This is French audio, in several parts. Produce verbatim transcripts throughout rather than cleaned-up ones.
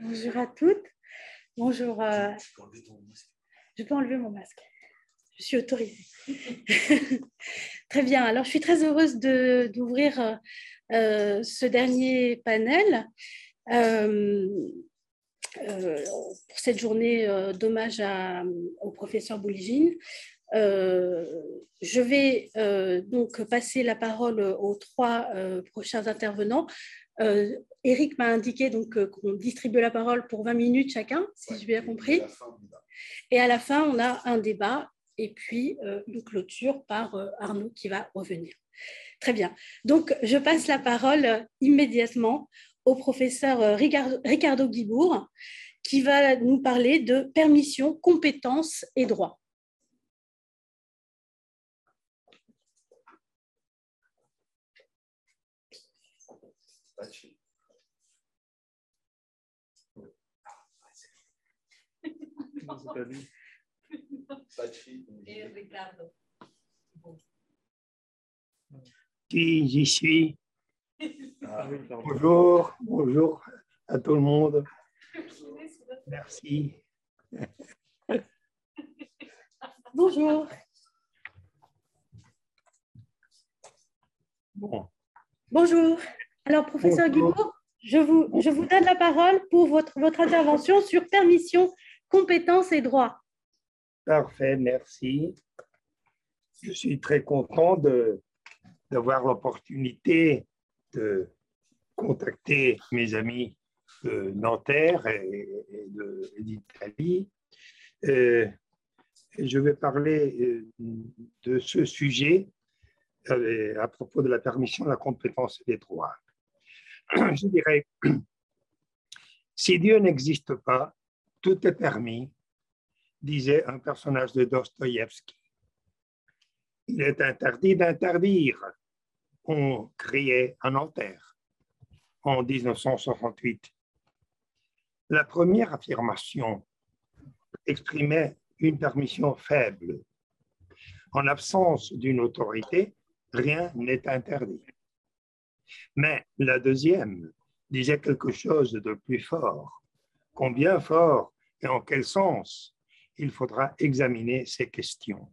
Bonjour à toutes. Bonjour. Euh... Je peux enlever mon masque. Je suis autorisée. Très bien. Alors, je suis très heureuse de, d'ouvrir euh, ce dernier panel euh, euh, pour cette journée euh, d'hommage à, au professeur Bouligine. Euh, je vais euh, donc passer la parole aux trois euh, prochains intervenants. Euh, Eric m'a indiqué donc, euh, qu'on distribue la parole pour vingt minutes chacun, si ouais, j'ai bien compris. Et à la fin, on a un débat et puis euh, une clôture par euh, Arnaud qui va revenir. Très bien. Donc, je passe la parole euh, immédiatement au professeur euh, Ricardo, Ricardo Guibourg qui va nous parler de permission, compétences et droits. Et Ricardo. Qui j'y suis. Ah, bonjour, bonjour à tout le monde. Merci. Bonjour. Bon. Bonjour. Alors, professeur Guibourg, je vous, je vous donne la parole pour votre, votre intervention sur permission, compétences et droits. Parfait, merci. Je suis très content de, d'avoir l'opportunité de contacter mes amis de Nanterre et, et, de, et d'Italie. Euh, je vais parler de ce sujet euh, à propos de la permission, la compétence et des droits. Je dirais, si Dieu n'existe pas, tout est permis, disait un personnage de Dostoïevski. Il est interdit d'interdire, on criait à Nanterre en dix-neuf cent soixante-huit. La première affirmation exprimait une permission faible. En absence d'une autorité, rien n'est interdit. Mais la deuxième disait quelque chose de plus fort. Combien fort et en quel sens? Il faudra examiner ces questions.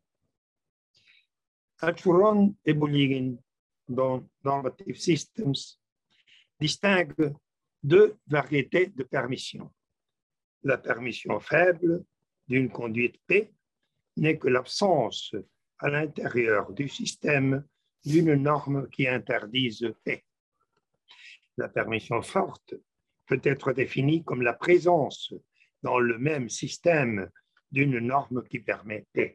Achuron et Bouligine, dans Normative Systems, distinguent deux variétés de permission. La permission faible d'une conduite P n'est que l'absence à l'intérieur du système d'une norme qui interdise P. La permission forte peut être définie comme la présence dans le même système d'une norme qui permet P.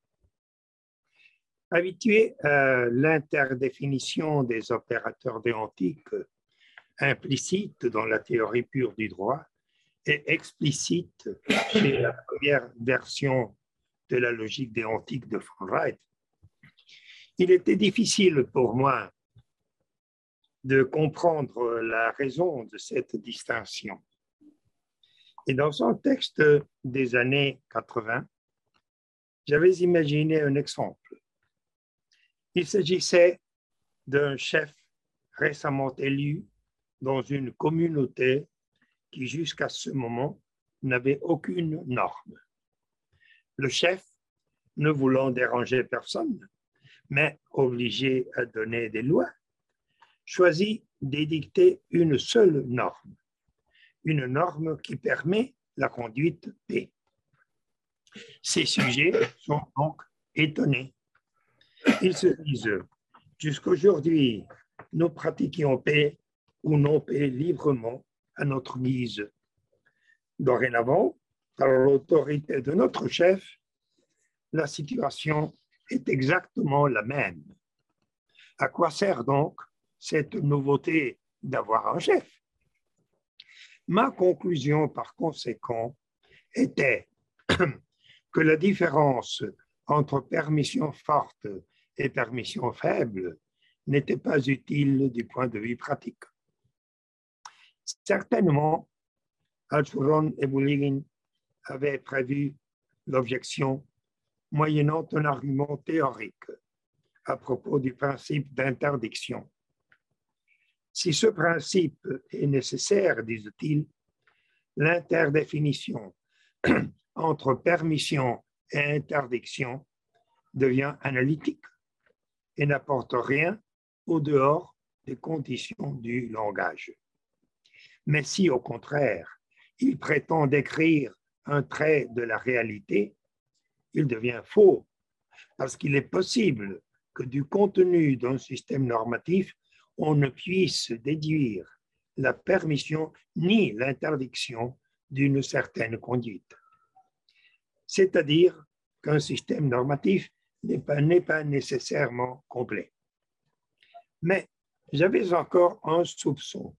Habitué à l'interdéfinition des opérateurs déontiques implicite dans la théorie pure du droit et explicite chez la première version de la logique déontique de von Wright, il était difficile pour moi de comprendre la raison de cette distinction. Et dans un texte des années quatre-vingt, j'avais imaginé un exemple. Il s'agissait d'un chef récemment élu dans une communauté qui, jusqu'à ce moment, n'avait aucune norme. Le chef, ne voulant déranger personne, mais obligé à donner des lois, choisit d'édicter une seule norme, une norme qui permet la conduite P. Ces sujets sont donc étonnés. Ils se disent, jusqu'aujourd'hui, nous pratiquions P ou non P librement à notre guise. Dorénavant, par l'autorité de notre chef, la situation est exactement la même. À quoi sert donc cette nouveauté d'avoir un chef? Ma conclusion, par conséquent, était que la différence entre permission forte et permission faible n'était pas utile du point de vue pratique. Certainement, Achuron et Bouligine avaient prévu l'objection moyennant un argument théorique à propos du principe d'interdiction. Si ce principe est nécessaire, disent-ils, l'interdéfinition entre permission et interdiction devient analytique et n'apporte rien au dehors des conditions du langage. Mais si, au contraire, il prétend décrire un trait de la réalité, il devient faux, parce qu'il est possible que du contenu d'un système normatif, on ne puisse déduire la permission ni l'interdiction d'une certaine conduite. C'est-à-dire qu'un système normatif n'est pas, n'est pas nécessairement complet. Mais j'avais encore un soupçon.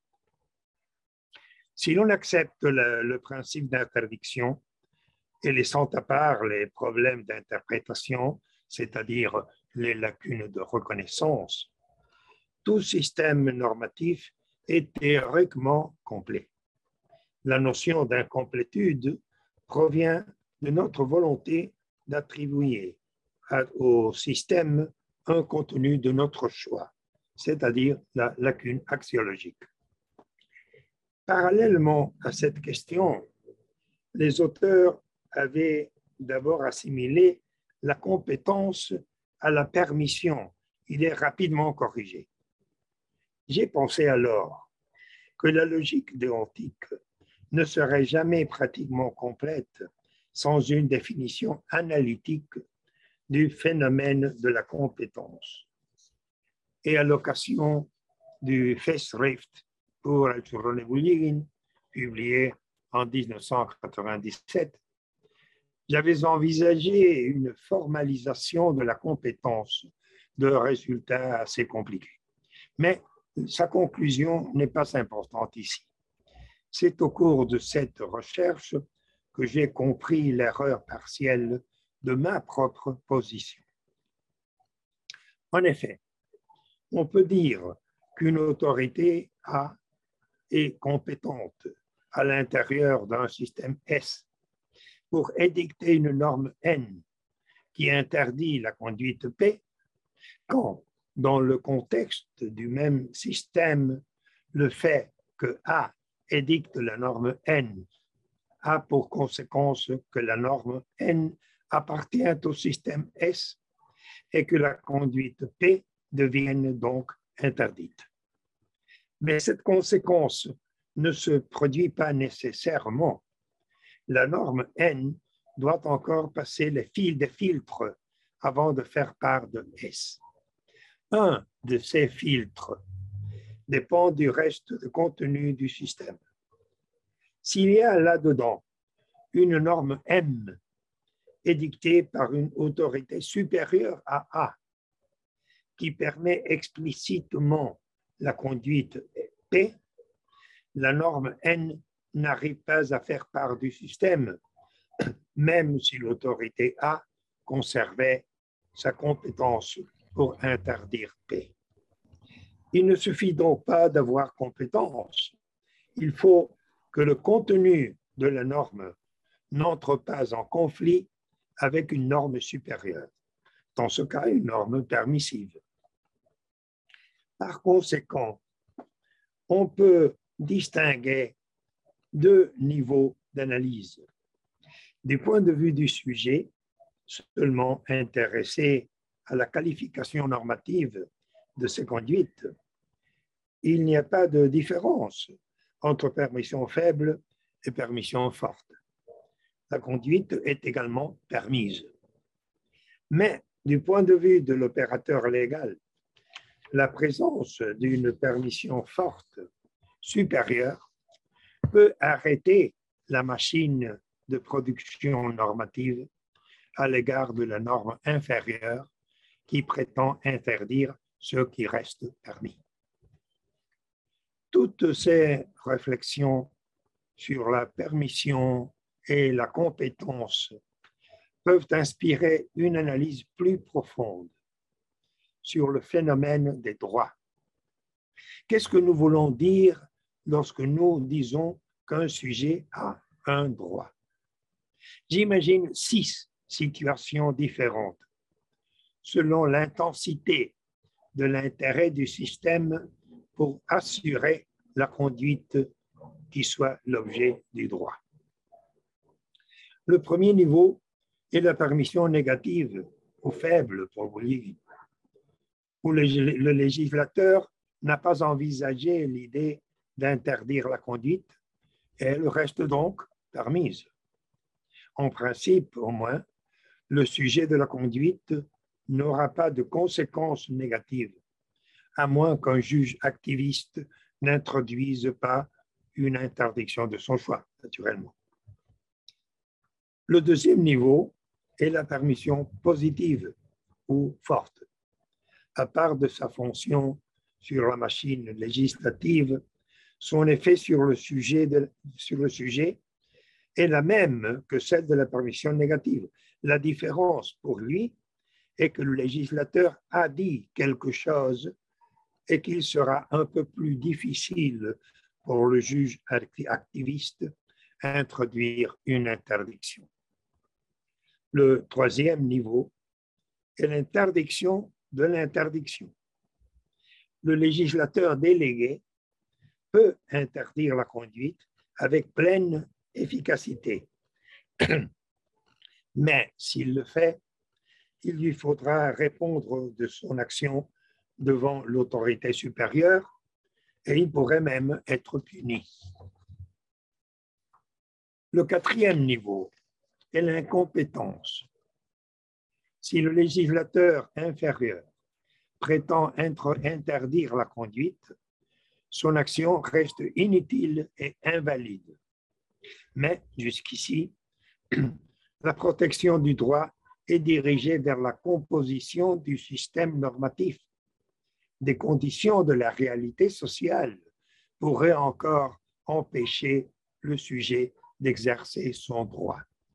Si l'on accepte le, le principe d'interdiction et laissant à part les problèmes d'interprétation, c'est-à-dire les lacunes de reconnaissance, tout système normatif est théoriquement complet. La notion d'incomplétude provient de notre volonté d'attribuer au système un contenu de notre choix, c'est-à-dire la lacune axiologique. Parallèlement à cette question, les auteurs avaient d'abord assimilé la compétence à la permission. Il est rapidement corrigé. J'ai pensé alors que la logique déontique ne serait jamais pratiquement complète sans une définition analytique du phénomène de la compétence. Et à l'occasion du Festschrift pour Al-Shurun Boulirin, publié en mille neuf cent quatre-vingt-dix-sept, j'avais envisagé une formalisation de la compétence de résultats assez compliqués. Mais sa conclusion n'est pas importante ici. C'est au cours de cette recherche que j'ai compris l'erreur partielle de ma propre position. En effet, on peut dire qu'une autorité A est compétente à l'intérieur d'un système S pour édicter une norme N qui interdit la conduite P quand, dans le contexte du même système, le fait que A édicte la norme N a pour conséquence que la norme N appartient au système S et que la conduite P devienne donc interdite. Mais cette conséquence ne se produit pas nécessairement. La norme N doit encore passer les fils des filtres avant de faire part de S. Un de ces filtres dépend du reste du contenu du système. S'il y a là-dedans une norme M édictée par une autorité supérieure à A qui permet explicitement la conduite P, la norme N n'arrive pas à faire part du système, même si l'autorité A conservait sa compétence pour interdire P. Il ne suffit donc pas d'avoir compétence. Il faut que le contenu de la norme n'entre pas en conflit avec une norme supérieure, dans ce cas une norme permissive. Par conséquent, on peut distinguer deux niveaux d'analyse. Du point de vue du sujet, seulement intéressé à la qualification normative de ces conduites, il n'y a pas de différence entre permission faible et permission forte. La conduite est également permise. Mais du point de vue de l'opérateur légal, la présence d'une permission forte supérieure peut arrêter la machine de production normative à l'égard de la norme inférieure qui prétend interdire ce qui reste permis. Toutes ces réflexions sur la permission et la compétence peuvent inspirer une analyse plus profonde sur le phénomène des droits. Qu'est-ce que nous voulons dire lorsque nous disons qu'un sujet a un droit? J'imagine six situations différentes selon l'intensité de l'intérêt du système pour assurer la conduite qui soit l'objet du droit. Le premier niveau est la permission négative ou faible, pour vous dire, où le, le législateur n'a pas envisagé l'idée d'interdire la conduite et elle reste donc permise. En principe, au moins, le sujet de la conduite n'aura pas de conséquences négatives, à moins qu'un juge activiste n'introduise pas une interdiction de son choix, naturellement. Le deuxième niveau est la permission positive ou forte. À part de sa fonction sur la machine législative, son effet sur le sujet, de, sur le sujet est la même que celle de la permission négative. La différence pour lui est que le législateur a dit quelque chose et qu'il sera un peu plus difficile pour le juge activiste d'introduire une interdiction. Le troisième niveau est l'interdiction de l'interdiction. Le législateur délégué peut interdire la conduite avec pleine efficacité. Mais s'il le fait, il lui faudra répondre de son action devant l'autorité supérieure et il pourrait même être puni. Le quatrième niveau est l'incompétence. Si le législateur inférieur prétend interdire la conduite, son action reste inutile et invalide. Mais jusqu'ici, la protection du droit est dirigée vers la composition du système normatif. Des conditions de la réalité sociale pourraient encore empêcher le sujet d'exercer son droit.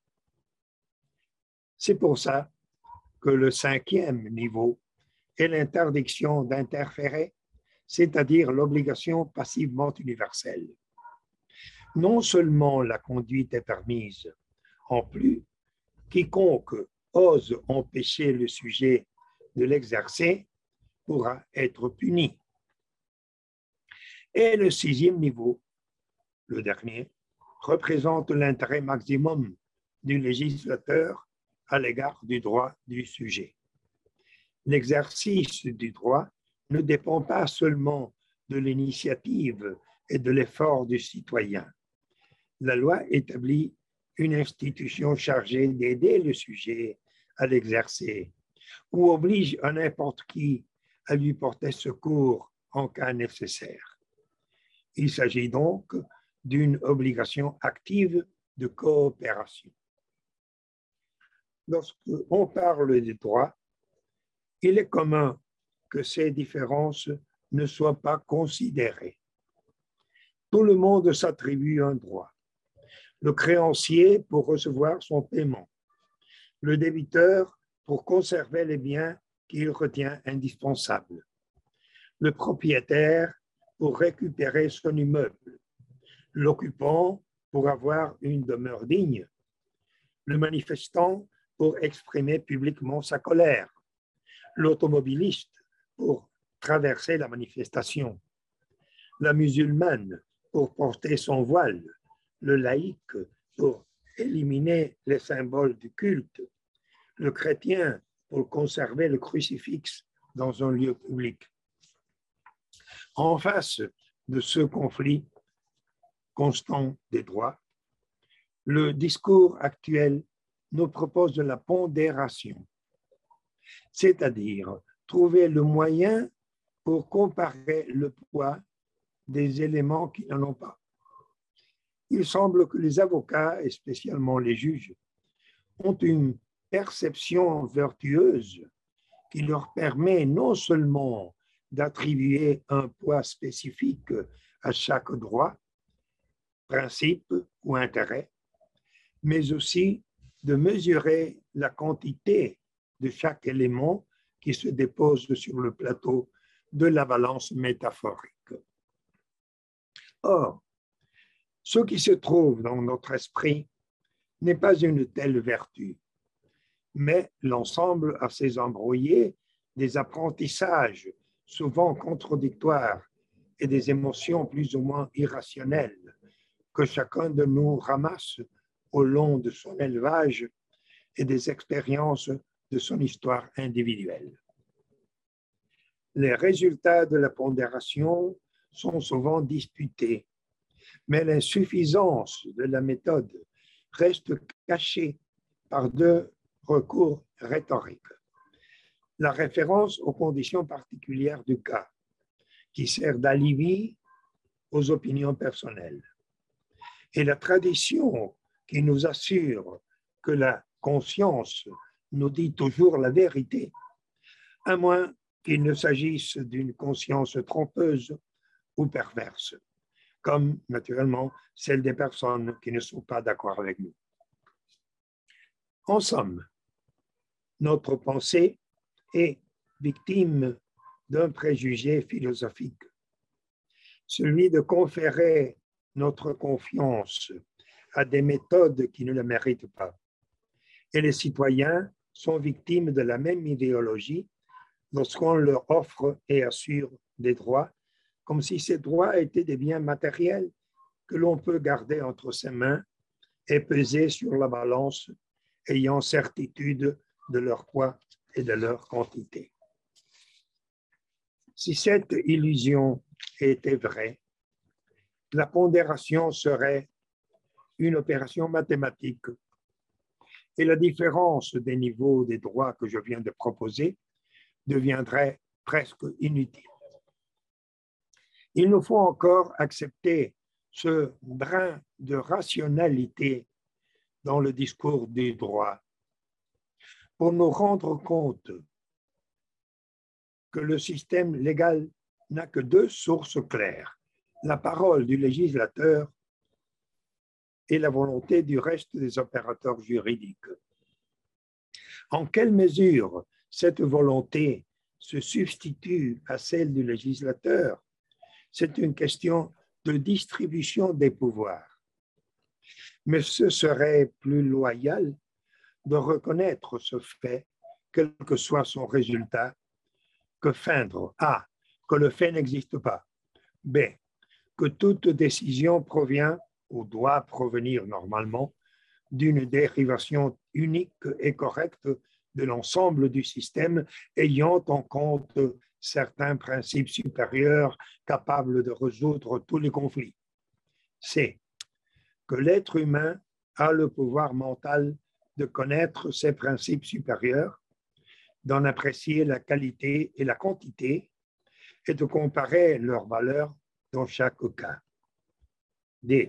C'est pour ça que le cinquième niveau est l'interdiction d'interférer, c'est-à-dire l'obligation passivement universelle. Non seulement la conduite est permise, en plus, quiconque ose empêcher le sujet de l'exercer pourra être puni. Et le sixième niveau, le dernier, représente l'intérêt maximum du législateur à l'égard du droit du sujet. L'exercice du droit ne dépend pas seulement de l'initiative et de l'effort du citoyen. La loi établit une institution chargée d'aider le sujet à l'exercer ou oblige à n'importe qui à lui porter secours en cas nécessaire. Il s'agit donc d'une obligation active de coopération. Lorsqu'on parle des droits, il est commun que ces différences ne soient pas considérées. Tout le monde s'attribue un droit. Le créancier pour recevoir son paiement, le débiteur pour conserver les biens qu'il retient indispensables, le propriétaire pour récupérer son immeuble, l'occupant pour avoir une demeure digne, le manifestant pour exprimer publiquement sa colère, l'automobiliste pour traverser la manifestation, la musulmane pour porter son voile, le laïc pour éliminer les symboles du culte, le chrétien pour conserver le crucifix dans un lieu public. En face de ce conflit constant des droits, le discours actuel nous propose de la pondération, c'est-à-dire trouver le moyen pour comparer le poids des éléments qui n'en ont pas. Il semble que les avocats, et spécialement les juges, ont une perception vertueuse qui leur permet non seulement d'attribuer un poids spécifique à chaque droit, principe ou intérêt, mais aussi de mesurer la quantité de chaque élément qui se dépose sur le plateau de la balance métaphorique. Or, ce qui se trouve dans notre esprit n'est pas une telle vertu, mais l'ensemble assez embrouillé des apprentissages souvent contradictoires et des émotions plus ou moins irrationnelles que chacun de nous ramasse au long de son élevage et des expériences de son histoire individuelle. Les résultats de la pondération sont souvent disputés, mais l'insuffisance de la méthode reste cachée par deux recours rhétoriques. La référence aux conditions particulières du cas, qui sert d'alibi aux opinions personnelles, et la tradition qui nous assure que la conscience nous dit toujours la vérité, à moins qu'il ne s'agisse d'une conscience trompeuse ou perverse, comme naturellement celle des personnes qui ne sont pas d'accord avec nous. En somme, notre pensée est victime d'un préjugé philosophique, celui de conférer notre confiance à des méthodes qui ne le méritent pas. Et les citoyens sont victimes de la même idéologie lorsqu'on leur offre et assure des droits, comme si ces droits étaient des biens matériels que l'on peut garder entre ses mains et peser sur la balance, ayant certitude de leur poids et de leur quantité. Si cette illusion était vraie, la pondération serait une opération mathématique et la différence des niveaux des droits que je viens de proposer deviendrait presque inutile. Il nous faut encore accepter ce brin de rationalité dans le discours des droits pour nous rendre compte que le système légal n'a que deux sources claires, la parole du législateur et la volonté du reste des opérateurs juridiques. En quelle mesure cette volonté se substitue à celle du législateur? C'est une question de distribution des pouvoirs. Mais ce serait plus loyal de reconnaître ce fait, quel que soit son résultat, que feindre A, que le fait n'existe pas, B, que toute décision provient ou doit provenir normalement d'une dérivation unique et correcte de l'ensemble du système ayant en compte certains principes supérieurs capables de résoudre tous les conflits. C, que l'être humain a le pouvoir mental de connaître ces principes supérieurs, d'en apprécier la qualité et la quantité et de comparer leurs valeurs dans chaque cas. D,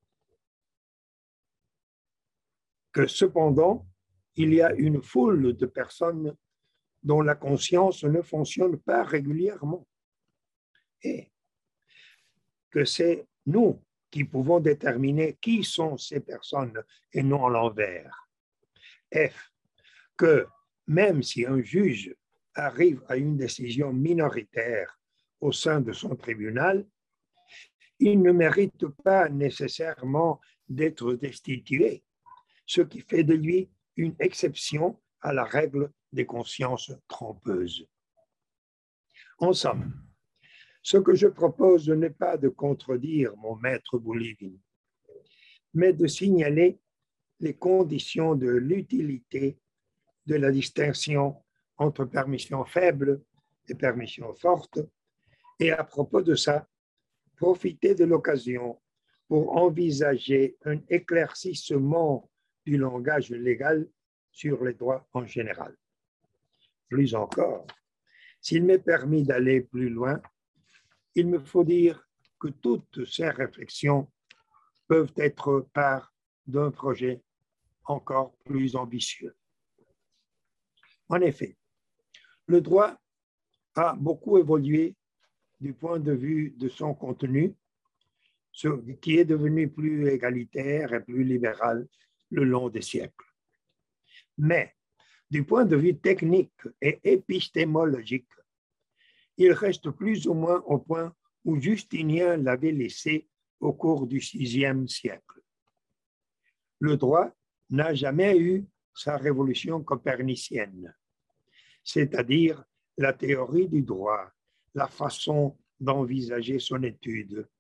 que cependant, il y a une foule de personnes dont la conscience ne fonctionne pas régulièrement et que c'est nous qui pouvons déterminer qui sont ces personnes et non l'envers. F, que même si un juge arrive à une décision minoritaire au sein de son tribunal, il ne mérite pas nécessairement d'être destitué, ce qui fait de lui une exception à la règle des consciences trompeuses. En somme, ce que je propose n'est pas de contredire mon maître Boulivin, mais de signaler les conditions de l'utilité de la distinction entre permission faible et permission forte, et à propos de ça, profiter de l'occasion pour envisager un éclaircissement du langage légal sur les droits en général. Plus encore, s'il m'est permis d'aller plus loin, il me faut dire que toutes ces réflexions peuvent être part d'un projet encore plus ambitieux. En effet, le droit a beaucoup évolué du point de vue de son contenu, ce qui est devenu plus égalitaire et plus libéral le long des siècles. Mais du point de vue technique et épistémologique, il reste plus ou moins au point où Justinien l'avait laissé au cours du sixième siècle. Le droit n'a jamais eu sa révolution copernicienne, c'est-à-dire la théorie du droit, la façon d'envisager son étude,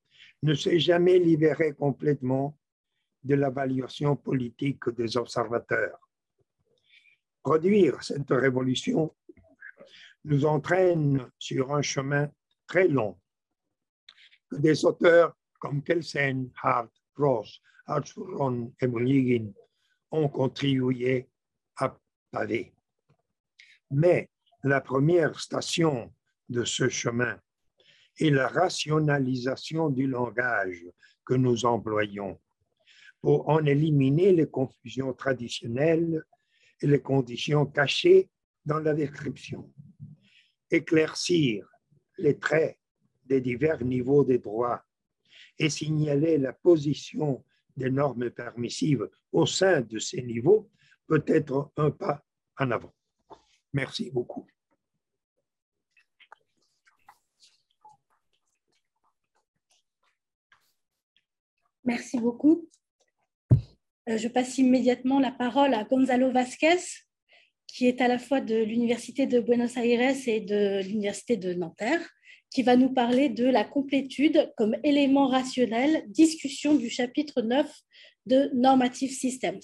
ne s'est jamais libéré complètement de l'évaluation politique des observateurs. Produire cette révolution nous entraîne sur un chemin très long que des auteurs comme Kelsen, Hart, Ross, Hartshorne et Bouligin ont contribué à paver. Mais la première station de ce chemin est la rationalisation du langage que nous employons pour en éliminer les confusions traditionnelles et les conditions cachées dans la description, éclaircir les traits des divers niveaux des droits et signaler la position des normes permissives au sein de ces niveaux peut être un pas en avant. Merci beaucoup. Merci beaucoup. Je passe immédiatement la parole à Gonzalo Vázquez, qui est à la fois de l'Université de Buenos Aires et de l'Université de Nanterre, qui va nous parler de la complétude comme élément rationnel, discussion du chapitre neuf de Normative Systems.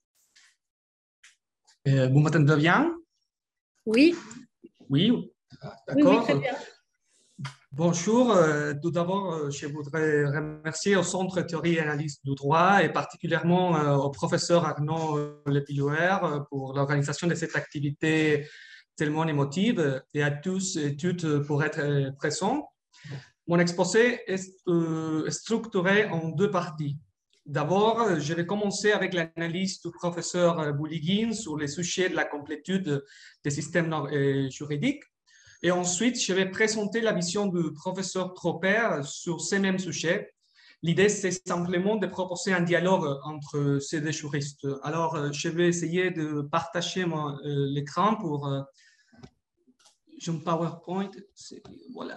Euh, vous m'entendez bien? Oui. Oui, d'accord. Oui, oui, très bien. Bonjour. Euh, tout d'abord, euh, je voudrais remercier au Centre Théorie et Analyse du droit et particulièrement euh, au professeur Arnaud euh, Lepillouer euh, pour l'organisation de cette activité tellement émotive et à tous et toutes pour être euh, présents. Mon exposé est euh, structuré en deux parties. D'abord, je vais commencer avec l'analyse du professeur Bouligin sur les sujets de la complétude des systèmes euh, juridiques. Et ensuite, je vais présenter la vision du professeur Tropper sur ces mêmes sujets. L'idée, c'est simplement de proposer un dialogue entre ces deux juristes. Alors, je vais essayer de partager mon, euh, l'écran pour... Euh, j'ai un PowerPoint. Voilà.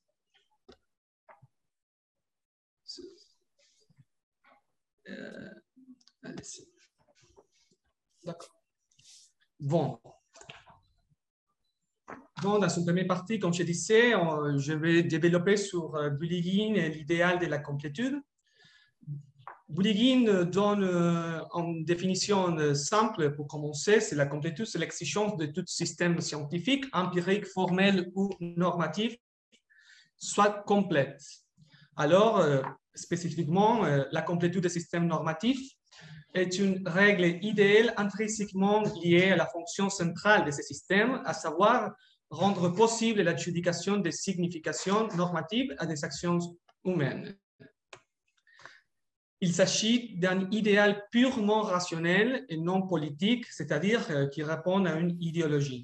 Euh, D'accord. Bon. Donc, dans une première partie, comme je disais, je vais développer sur Bouligin et l'idéal de la complétude. Bouligin donne une définition simple pour commencer, c'est la complétude, c'est l'exigence de tout système scientifique, empirique, formel ou normatif, soit complète. Alors, spécifiquement, la complétude des systèmes normatifs est une règle idéale intrinsèquement liée à la fonction centrale de ces systèmes, à savoir rendre possible l'adjudication des significations normatives à des actions humaines. Il s'agit d'un idéal purement rationnel et non politique, c'est-à-dire qui répond à une idéologie.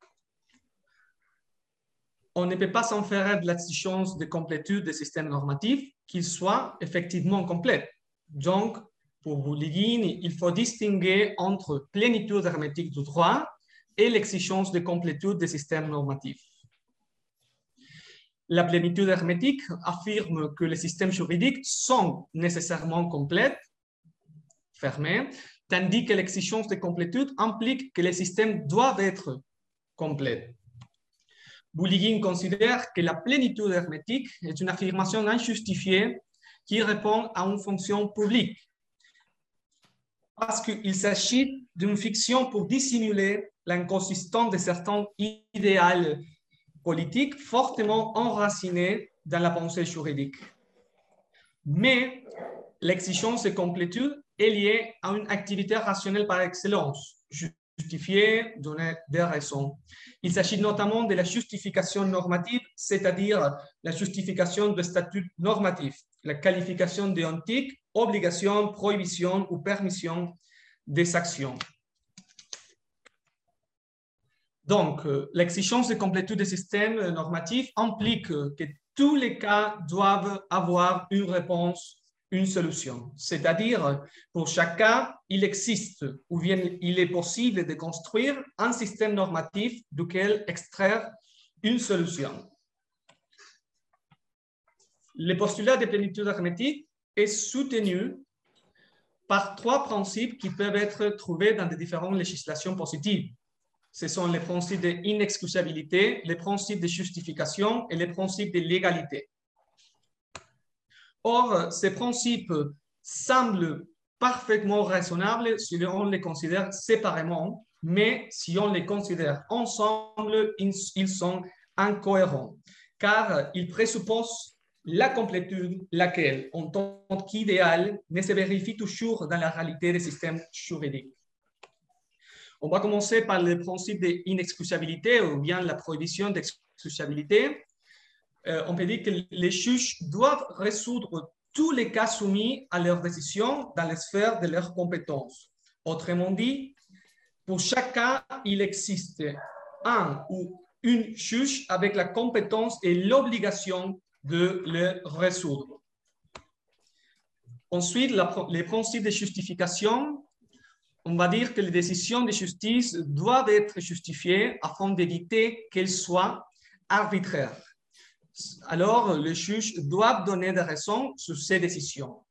On ne peut pas s'enferrer de l'exigence de complétude des systèmes normatifs, qu'ils soient effectivement complets. Donc, pour Bouligin, il faut distinguer entre plénitude hermétique du droit et l'exigence de complétude des systèmes normatifs. La plénitude hermétique affirme que les systèmes juridiques sont nécessairement complets, fermés, tandis que l'exigence de complétude implique que les systèmes doivent être complets. Bouligin considère que la plénitude hermétique est une affirmation injustifiée qui répond à une fonction publique, parce qu'il s'agit d'une fiction pour dissimuler l'inconsistance de certains idéaux politiques fortement enracinés dans la pensée juridique. Mais l'exigence de complétude est liée à une activité rationnelle par excellence, justifiée, donner des raisons. Il s'agit notamment de la justification normative, c'est-à-dire la justification de statut normatif, la qualification déontique, obligation, prohibition ou permission des actions. Donc, euh, l'exigence de complétude des systèmes normatifs implique que tous les cas doivent avoir une réponse, une solution. C'est-à-dire, pour chaque cas, il existe ou bien il est possible de construire un système normatif duquel extraire une solution. Le postulat de plénitude hermétique est soutenu par trois principes qui peuvent être trouvés dans des différentes législations positives. Ce sont les principes d'inexcusabilité, les principes de justification et les principes de légalité. Or, ces principes semblent parfaitement raisonnables si on les considère séparément, mais si on les considère ensemble, ils sont incohérents, car ils présupposent la complétude, laquelle, en tant qu'idéal, ne se vérifie toujours dans la réalité des systèmes juridiques. On va commencer par le principe d'inexcusabilité ou bien la prohibition d'excusabilité. Euh, on peut dire que les juges doivent résoudre tous les cas soumis à leurs décisions dans les sphères de leurs compétences. Autrement dit, pour chaque cas, il existe un ou une juge avec la compétence et l'obligation de le résoudre. Ensuite, la, les principes de justification. On va dire que les décisions de justice doivent être justifiées afin d'éviter qu'elles soient arbitraires. Alors, les juges doivent donner des raisons sur ces décisions.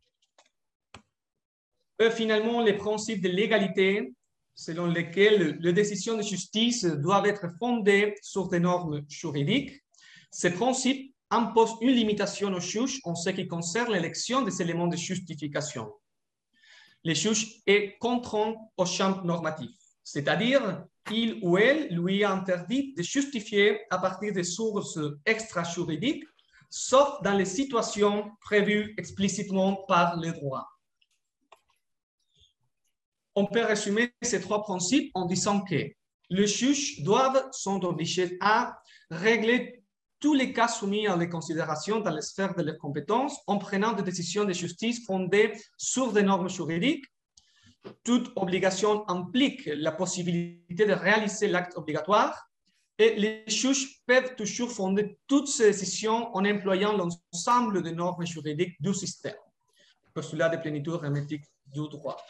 Et finalement, les principes de légalité, selon lesquels les décisions de justice doivent être fondées sur des normes juridiques. Ces principes imposent une limitation aux juges en ce qui concerne l'élection des éléments de justification. Le juge est contraint au champ normatif, c'est-à-dire il ou elle lui est interdit de justifier à partir des sources extra-juridiques, sauf dans les situations prévues explicitement par le droit. On peut résumer ces trois principes en disant que les juges doivent, sont obligés à régler tous les cas soumis à les considérations dans les sphères de leurs compétences en prenant des décisions de justice fondées sur des normes juridiques. Toute obligation implique la possibilité de réaliser l'acte obligatoire et les juges peuvent toujours fonder toutes ces décisions en employant l'ensemble des normes juridiques du système. Postulat de plénitude hermétique du droit.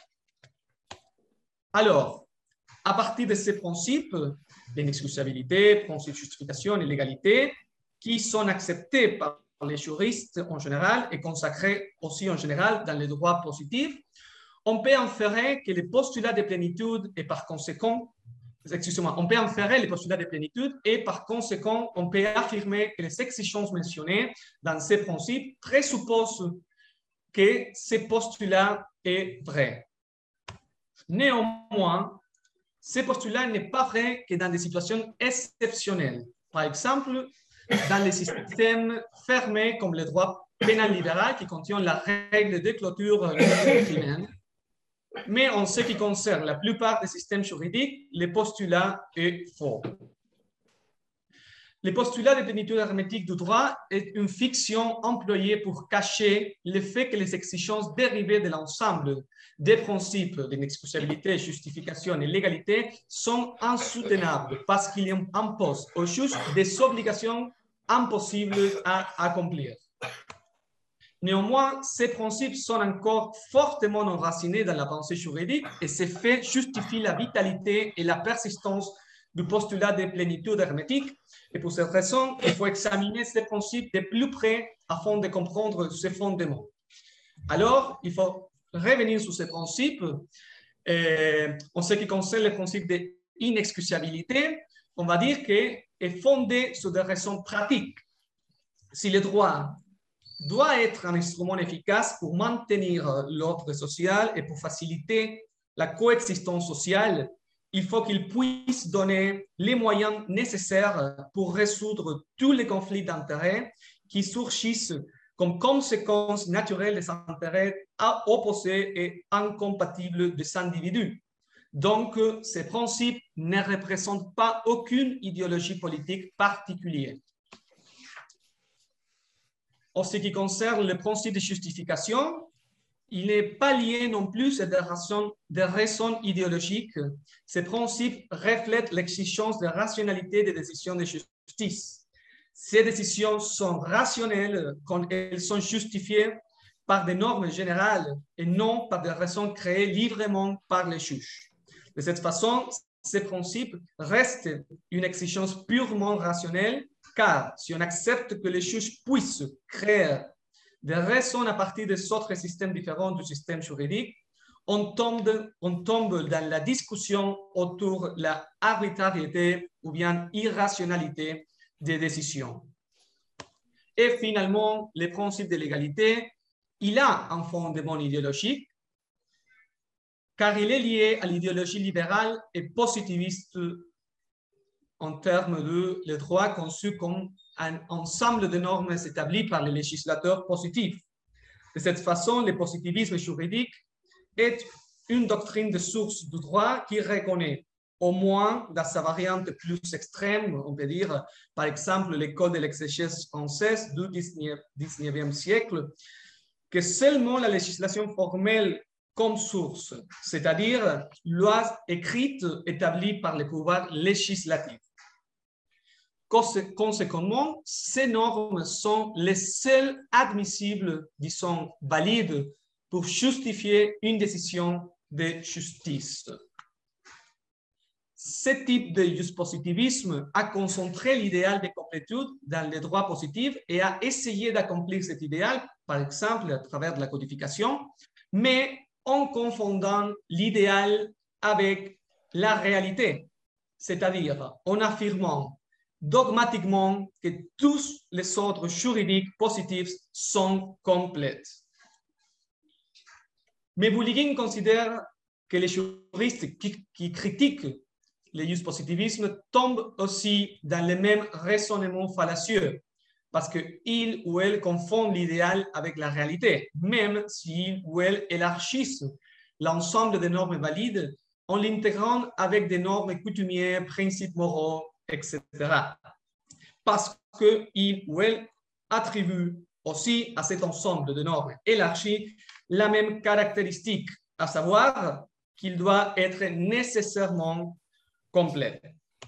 Alors, à partir de ces principes d'inexcusabilité, principe de justification et légalité, qui sont acceptés par les juristes en général et consacrés aussi en général dans le droit positif, on peut inférer que les postulats de plénitude et par conséquent, excusez-moi, on peut inférer les postulats de plénitude et par conséquent, on peut affirmer que les exigences mentionnées dans ces principes présupposent que ce postulat est vrai. Néanmoins, ce postulat n'est pas vrai que dans des situations exceptionnelles. Par exemple, dans les systèmes fermés comme le droit pénal libéral qui contient la règle de clôture criminelle. Mais en ce qui concerne la plupart des systèmes juridiques, le postulat est faux. Le postulat de plénitude hermétique du droit est une fiction employée pour cacher le fait que les exigences dérivées de l'ensemble des principes d'inexcusabilité, justification et légalité sont insoutenables parce qu'ils imposent aux juges des obligations impossibles à accomplir. Néanmoins, ces principes sont encore fortement enracinés dans la pensée juridique et ces faits justifient la vitalité et la persistance du postulat de plénitude hermétique. Et pour cette raison, il faut examiner ces principes de plus près afin de comprendre ses fondements. Alors, il faut revenir sur ces principes. Euh, en ce qui concerne le principe d'inexcusabilité, on va dire qu'il est fondé sur des raisons pratiques. Si le droit doit être un instrument efficace pour maintenir l'ordre social et pour faciliter la coexistence sociale, il faut qu'il puisse donner les moyens nécessaires pour résoudre tous les conflits d'intérêts qui surgissent comme conséquence naturelle des intérêts opposés et incompatibles des individus. Donc, ces principes ne représentent pas aucune idéologie politique particulière. En ce qui concerne le principe de justification, il n'est pas lié non plus à des raisons, des raisons idéologiques. Ces principes reflètent l'exigence de rationalité des décisions de justice. Ces décisions sont rationnelles quand elles sont justifiées par des normes générales et non par des raisons créées librement par les juges. De cette façon, ces principes restent une exigence purement rationnelle, car si on accepte que les juges puissent créer des raisons à partir des autres systèmes différents du système juridique, on tombe, on tombe dans la discussion autour de l'arbitrariété ou bien irrationalité des décisions. Et finalement, le principe de l'égalité, il a un fondement idéologique, car il est lié à l'idéologie libérale et positiviste en termes de les droits conçus comme un ensemble de normes établies par les législateurs positifs. De cette façon, le positivisme juridique est une doctrine de source du droit qui reconnaît, au moins dans sa variante plus extrême, on peut dire, par exemple, le code de l'exégèse française du dix-neuvième siècle, que seulement la législation formelle comme source, c'est-à-dire lois écrites établies par le pouvoir législatif. Conséquemment, ces normes sont les seules admissibles, disons, valides pour justifier une décision de justice. Ce type de juspositivisme a concentré l'idéal de complétude dans les droits positifs et a essayé d'accomplir cet idéal, par exemple, à travers de la codification, mais en confondant l'idéal avec la réalité, c'est-à-dire en affirmant dogmatiquement que tous les ordres juridiques positifs sont complets. Mais Bouligine considère que les juristes qui, qui critiquent le juspositivisme tombent aussi dans le même raisonnement fallacieux, parce qu'ils ou elles confondent l'idéal avec la réalité, même s'ils ou elles élargissent l'ensemble des normes valides en l'intégrant avec des normes coutumières, principes moraux, et cetera. Parce qu'il ou elle attribue aussi à cet ensemble de normes élargies la même caractéristique, à savoir qu'il doit être nécessairement complet.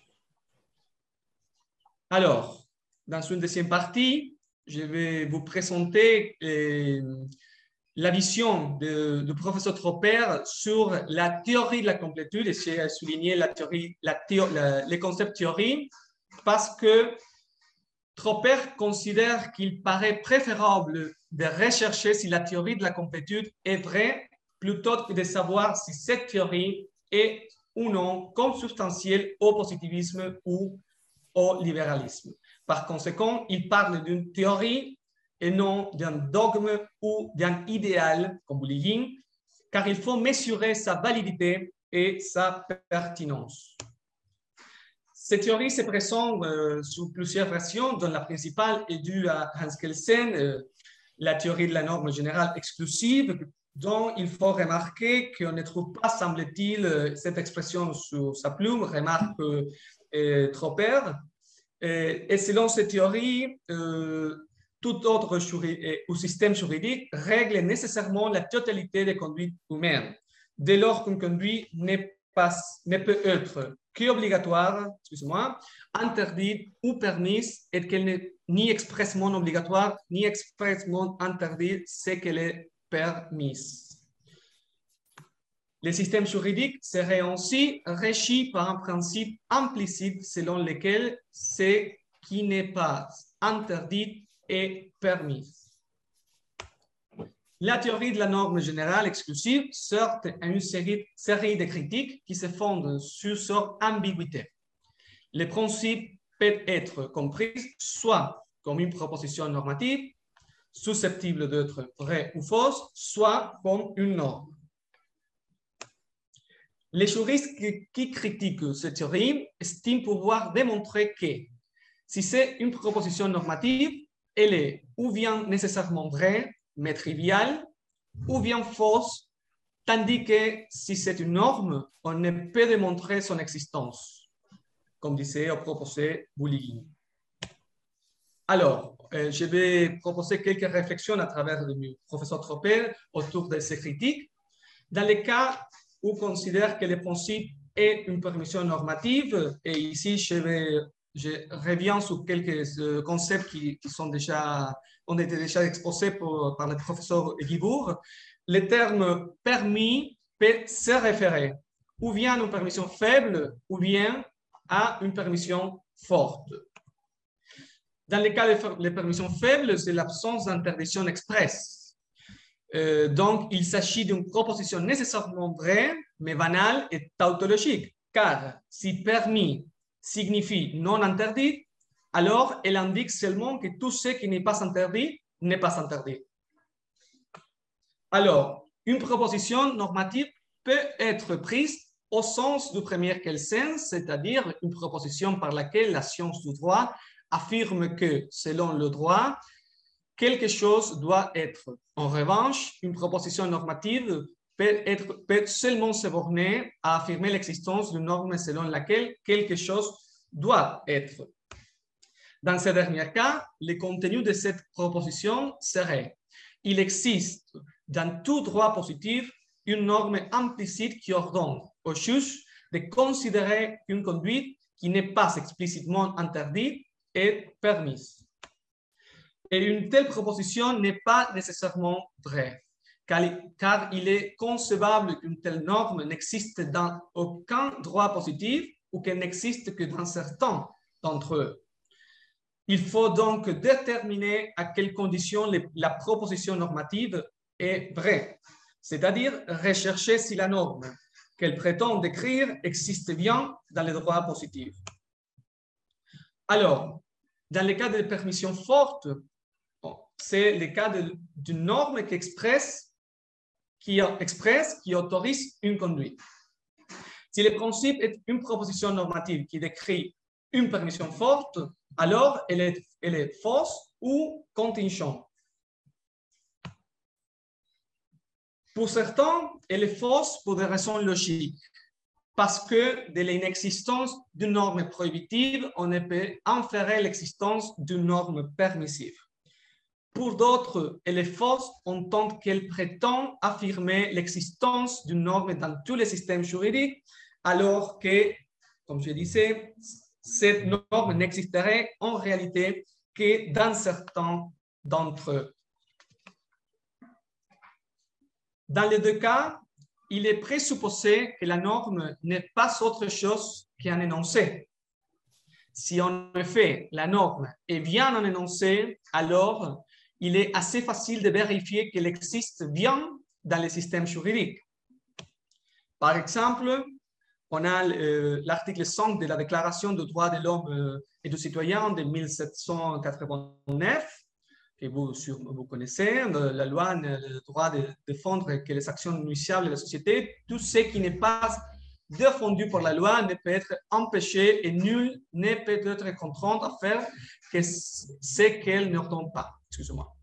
Alors, dans une deuxième partie, je vais vous présenter euh, la vision de, du professeur Tropper sur la théorie de la complétude, et j'ai souligné la théorie, la théo, la, les concepts théorie, parce que Tropper considère qu'il paraît préférable de rechercher si la théorie de la complétude est vraie, plutôt que de savoir si cette théorie est ou non consubstantielle au positivisme ou au libéralisme. Par conséquent, il parle d'une théorie et non d'un dogme ou d'un idéal, comme Bouligine, car il faut mesurer sa validité et sa pertinence. Cette théorie se présente euh, sous plusieurs versions, dont la principale est due à Hans Kelsen, euh, la théorie de la norme générale exclusive, dont il faut remarquer qu'on ne trouve pas, semble-t-il, euh, cette expression sur sa plume, remarque euh, Tropper. Et, et selon cette théorie, euh, tout autre ou système juridique règle nécessairement la totalité des conduites humaines, dès lors qu'une conduite pas, ne peut être qu'obligatoire, excusez-moi, interdite ou permise, et qu'elle n'est ni expressément obligatoire, ni expressément interdite, c'est qu'elle est permise. Le système juridique serait ainsi régi par un principe implicite selon lequel ce qui n'est pas interdit est permis. La théorie de la norme générale exclusive sort à une série, série de critiques qui se fondent sur son ambiguïté. Le principe peut être compris soit comme une proposition normative, susceptible d'être vraie ou fausse, soit comme une norme. Les juristes qui, qui critiquent cette théorie estiment pouvoir démontrer que si c'est une proposition normative, elle est ou bien nécessairement vraie, mais triviale, ou bien fausse, tandis que si c'est une norme, on ne peut démontrer son existence, comme disait ou proposé Bouligine. Alors, euh, je vais proposer quelques réflexions à travers le professeur Tropper autour de ces critiques. Dans les cas où on considère que le principe est une permission normative, et ici je, vais, je reviens sur quelques euh, concepts qui, qui sont déjà, ont été déjà exposés pour, par le professeur Guibourg, le terme permis peut se référer ou bien à une permission faible ou bien à une permission forte. Dans les cas de permission faible, c'est l'absence d'interdiction expresse. Euh, donc, il s'agit d'une proposition nécessairement vraie, mais banale et tautologique, car si permis signifie non interdit, alors elle indique seulement que tout ce qui n'est pas interdit n'est pas interdit. Alors, une proposition normative peut être prise au sens du premier quel sens, c'est-à-dire une proposition par laquelle la science du droit affirme que, selon le droit, quelque chose doit être. En revanche, une proposition normative peut, être, peut seulement se borner à affirmer l'existence d'une norme selon laquelle quelque chose doit être. Dans ce dernier cas, le contenu de cette proposition serait: il existe dans tout droit positif une norme implicite qui ordonne au juge de considérer qu'une conduite qui n'est pas explicitement interdite est permise. Et une telle proposition n'est pas nécessairement vraie, car, car il est concevable qu'une telle norme n'existe dans aucun droit positif ou qu'elle n'existe que dans certains d'entre eux. Il faut donc déterminer à quelles conditions les, la proposition normative est vraie, c'est-à-dire rechercher si la norme qu'elle prétend décrire existe bien dans les droits positifs. Alors, dans le cas de permission forte, c'est le cas d'une norme qui expresse, qui expresse, qui autorise une conduite. Si le principe est une proposition normative qui décrit une permission forte, alors elle est, elle est fausse ou contingente. Pour certains, elle est fausse pour des raisons logiques, parce que de l'inexistence d'une norme prohibitive, on ne peut inférer l'existence d'une norme permissive. Pour d'autres, elle est fausse en tant qu'elle prétend affirmer l'existence d'une norme dans tous les systèmes juridiques, alors que, comme je disais, cette norme n'existerait en réalité que dans certains d'entre eux. Dans les deux cas, il est présupposé que la norme n'est pas autre chose qu'un énoncé. Si en effet la norme est bien un énoncé, alors il est assez facile de vérifier qu'elle existe bien dans les systèmes juridiques. Par exemple, on a euh, l'article cinq de la Déclaration des droits de l'homme euh, et du citoyen de mille sept cent quatre-vingt-neuf, que vous, sur, vous connaissez, la loi le droit de défendre que les actions nuisibles de la société, tout ce qui n'est pas défendu par la loi ne peut être empêché et nul ne peut être contraint à faire que ce qu'elle n'ordonne pas. Excusez-moi.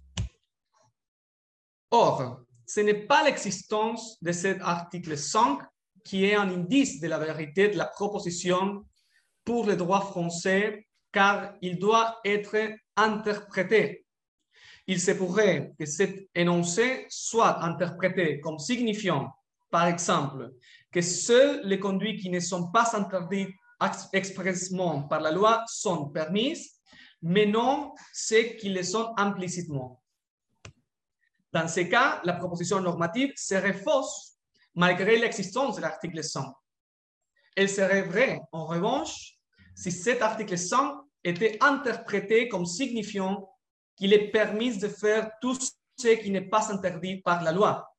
Or, ce n'est pas l'existence de cet article cinq qui est un indice de la vérité de la proposition pour le droit français, car il doit être interprété. Il se pourrait que cet énoncé soit interprété comme signifiant, par exemple, que seules les conduites qui ne sont pas interdites expressément par la loi sont permises, mais non ceux qui le sont implicitement. Dans ce cas, la proposition normative serait fausse, malgré l'existence de l'article cinq. Elle serait vraie, en revanche, si cet article cinq était interprété comme signifiant qu'il est permis de faire tout ce qui n'est pas interdit par la loi.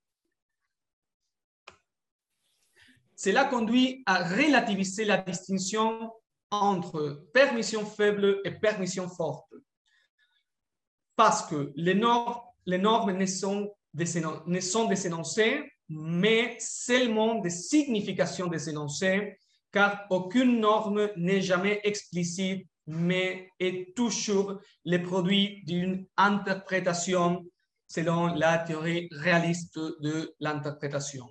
Cela conduit à relativiser la distinction entre permission faible et permission forte, parce que les normes, les normes ne sont des, ne sont des énoncés, mais seulement des significations des énoncés, car aucune norme n'est jamais explicite, mais est toujours le produit d'une interprétation selon la théorie réaliste de l'interprétation.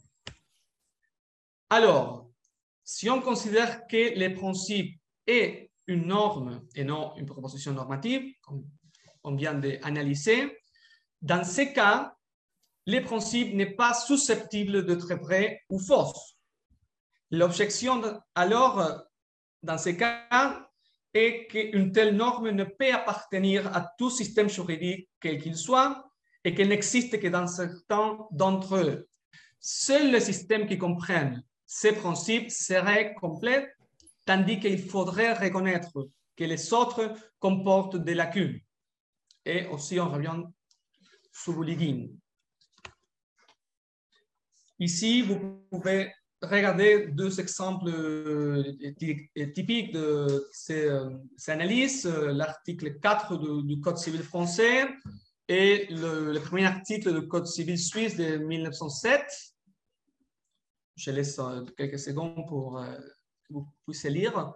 Alors, si on considère que le principe est une norme et non une proposition normative, comme on vient d'analyser, dans ce cas, le principe n'est pas susceptible d'être vrai ou faux. L'objection, alors, dans ce cas, est qu'une telle norme ne peut appartenir à tout système juridique, quel qu'il soit, et qu'elle n'existe que dans certains d'entre eux. Seuls les systèmes qui comprennent ces principes seraient complets, tandis qu'il faudrait reconnaître que les autres comportent des lacunes. Et aussi, on revient sur Bouligine. Ici, vous pouvez regarder deux exemples typiques de ces, ces analyses, l'article quatre du, du Code civil français et le, le premier article du Code civil suisse de mille neuf cent sept. Je laisse quelques secondes pour euh, que vous puissiez lire.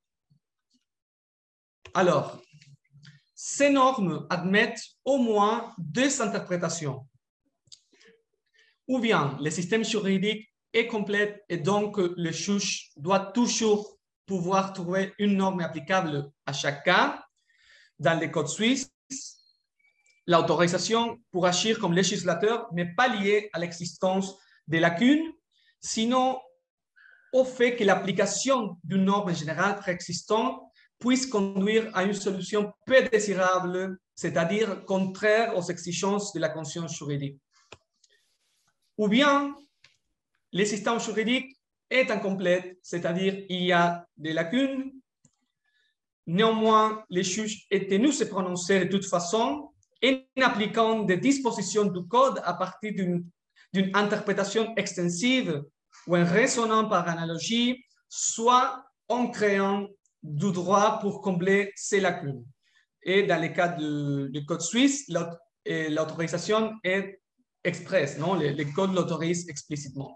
Alors, ces normes admettent au moins deux interprétations. Ou bien le système juridique est complet et donc le juge doit toujours pouvoir trouver une norme applicable à chaque cas. Dans le code suisse, l'autorisation pour agir comme législateur n'est pas liée à l'existence des lacunes, sinon au fait que l'application d'une norme générale préexistante puisse conduire à une solution peu désirable, c'est-à-dire contraire aux exigences de la conscience juridique. Ou bien, le système juridique est incomplet, c'est-à-dire il y a des lacunes. Néanmoins, les juges est tenu de se prononcer de toute façon en appliquant des dispositions du code à partir d'une d'une interprétation extensive ou en raisonnant par analogie, soit en créant du droit pour combler ces lacunes. Et dans le cas du, du code suisse, l'autorisation est express, non? Le, le code l'autorise explicitement.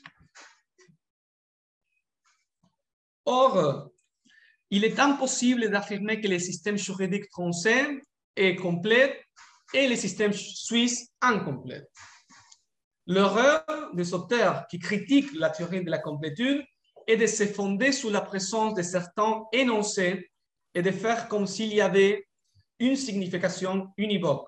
Or, il est impossible d'affirmer que le système juridique français est complet et le système suisse incomplet. L'erreur des auteurs qui critiquent la théorie de la complétude est de se fonder sur la présence de certains énoncés et de faire comme s'il y avait une signification univoque.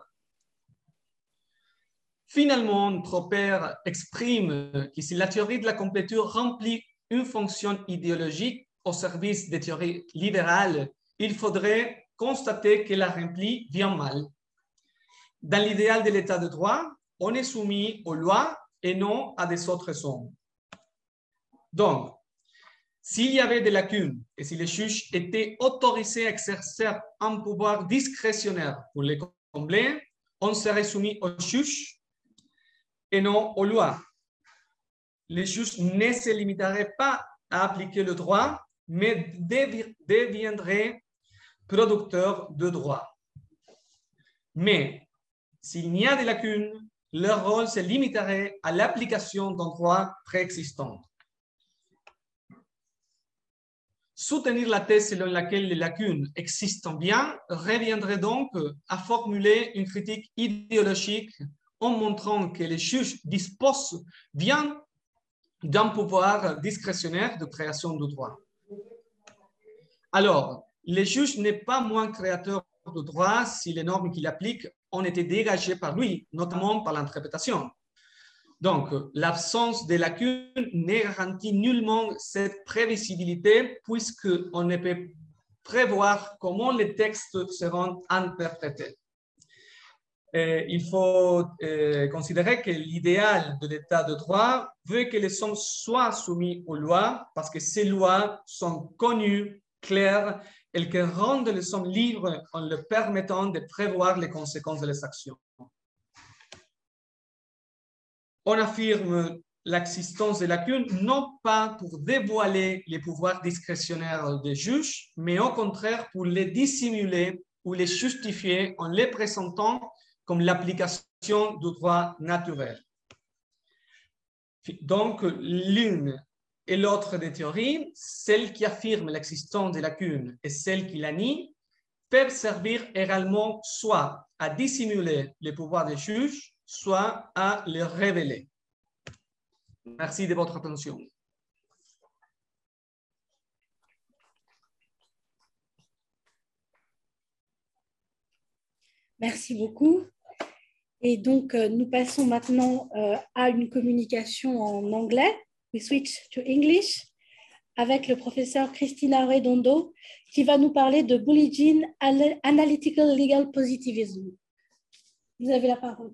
Finalement, notre père exprime que si la théorie de la complétude remplit une fonction idéologique au service des théories libérales, il faudrait constater qu'elle la remplit bien mal. Dans l'idéal de l'état de droit, on est soumis aux lois et non à des autres hommes. Donc, s'il y avait des lacunes et si les juges étaient autorisés à exercer un pouvoir discrétionnaire pour les combler, on serait soumis aux juges et non aux lois. Les juges ne se limiteraient pas à appliquer le droit, mais deviendraient producteurs de droit. Mais s'il y a des lacunes, leur rôle se limiterait à l'application d'un droit préexistant. Soutenir la thèse selon laquelle les lacunes existent bien reviendrait donc à formuler une critique idéologique en montrant que les juges disposent bien d'un pouvoir discrétionnaire de création du droit. Alors, le juge n'est pas moins créateur de droit si les normes qu'il applique ont été dégagées par lui, notamment par l'interprétation. Donc, l'absence de lacunes ne garantit nullement cette prévisibilité puisqu'on ne peut prévoir comment les textes seront interprétés. Et il faut euh, considérer que l'idéal de l'état de droit veut que les hommes soient soumis aux lois parce que ces lois sont connues, claires et qu'elles rendent les hommes libres en leur permettant de prévoir les conséquences de leurs actions. On affirme l'existence des lacunes non pas pour dévoiler les pouvoirs discrétionnaires des juges, mais au contraire pour les dissimuler ou les justifier en les présentant comme l'application du droit naturel. Donc, l'une et l'autre des théories, celle qui affirme l'existence des lacunes et celle qui la nie, peuvent servir également soit à dissimuler les pouvoirs des juges, soit à les révéler. Merci de votre attention. Merci beaucoup. Et donc, euh, nous passons maintenant euh, à une communication en anglais. We switch to English avec le professeur Cristina Redondo qui va nous parler de Boolean Analytical Legal Positivism. Vous avez la parole.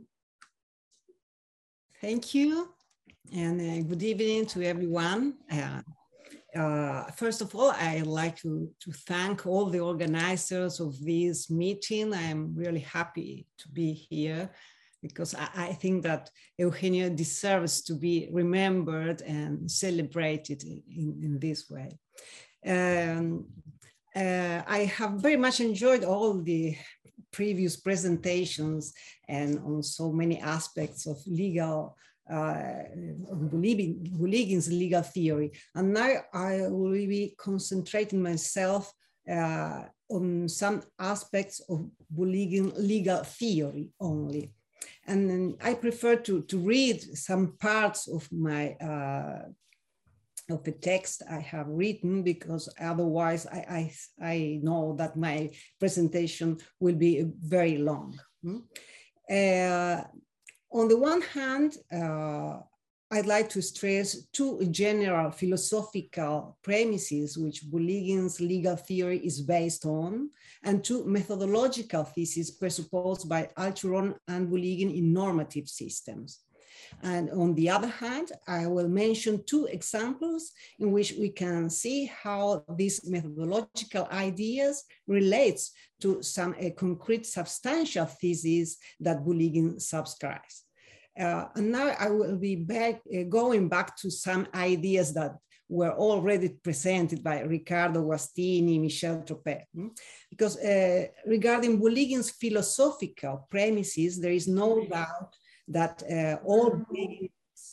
Thank you, and uh, good evening to everyone. Uh, uh, first of all, I'd like to, to thank all the organizers of this meeting. I'm really happy to be here because I, I think that Eugenio deserves to be remembered and celebrated in, in this way. Um, uh, I have very much enjoyed all the previous presentations and on so many aspects of legal, uh, Boulighin's legal theory. And now I will be concentrating myself uh, on some aspects of Boulighin legal theory only. And then I prefer to, to read some parts of my uh, of the text I have written, because otherwise I, I, I know that my presentation will be very long. Uh, on the one hand, uh, I'd like to stress two general philosophical premises which Boulighin's legal theory is based on, and two methodological theses presupposed by Alturon and Boulighin in normative systems. And on the other hand, I will mention two examples in which we can see how these methodological ideas relates to some uh, concrete substantial theses that Boulighin subscribes. Uh, and now I will be back, uh, going back to some ideas that were already presented by Riccardo Guastini, Michel Troppet. Because uh, regarding Boulighin's philosophical premises, there is no doubt that uh, all, Boulighin's,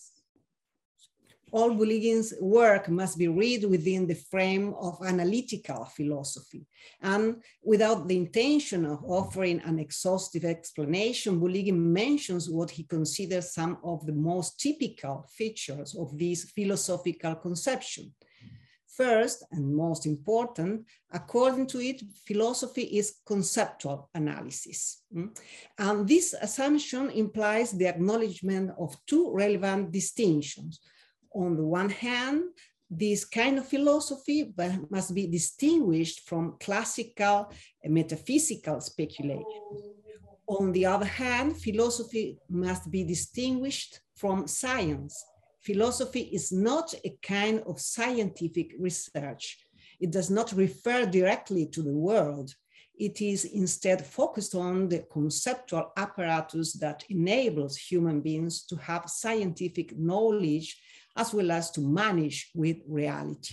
all Boulighin's work must be read within the frame of analytical philosophy. And without the intention of offering an exhaustive explanation, Boulighin mentions what he considers some of the most typical features of this philosophical conception. First, and most important, according to it, philosophy is conceptual analysis. And this assumption implies the acknowledgement of two relevant distinctions. On the one hand, this kind of philosophy must be distinguished from classical metaphysical speculation. On the other hand, philosophy must be distinguished from science. Philosophy is not a kind of scientific research. It does not refer directly to the world. It is instead focused on the conceptual apparatus that enables human beings to have scientific knowledge as well as to manage with reality.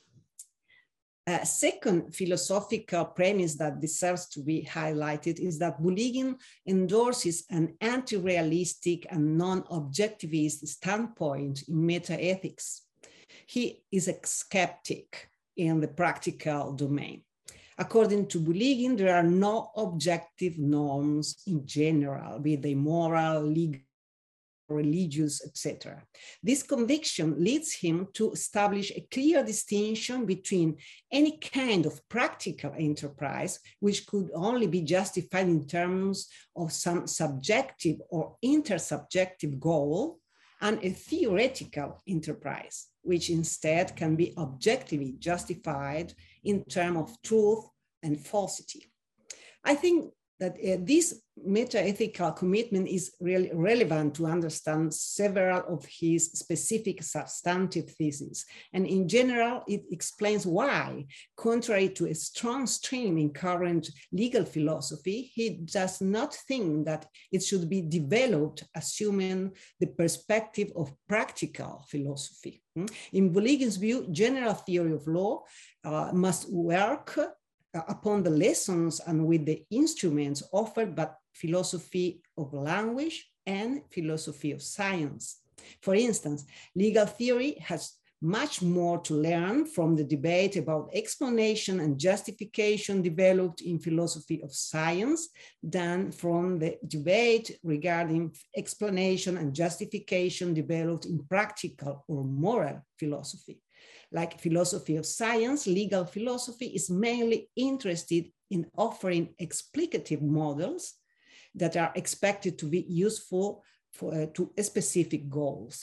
A second philosophical premise that deserves to be highlighted is that Boulighin endorses an anti-realistic and non-objectivist standpoint in metaethics. He is a skeptic in the practical domain. According to Boulighin, there are no objective norms in general, be they moral, legal, religious, et cetera. This conviction leads him to establish a clear distinction between any kind of practical enterprise, which could only be justified in terms of some subjective or intersubjective goal, and a theoretical enterprise, which instead can be objectively justified in terms of truth and falsity. I think that uh, this metaethical commitment is really relevant to understand several of his specific substantive theses. And in general, it explains why, contrary to a strong stream in current legal philosophy, he does not think that it should be developed assuming the perspective of practical philosophy. In Boulighin's view, general theory of law uh, must work upon the lessons and with the instruments offered by philosophy of language and philosophy of science. For instance, legal theory has much more to learn from the debate about explanation and justification developed in philosophy of science than from the debate regarding explanation and justification developed in practical or moral philosophy. Like philosophy of science, legal philosophy is mainly interested in offering explicative models that are expected to be useful for, uh, to specific goals.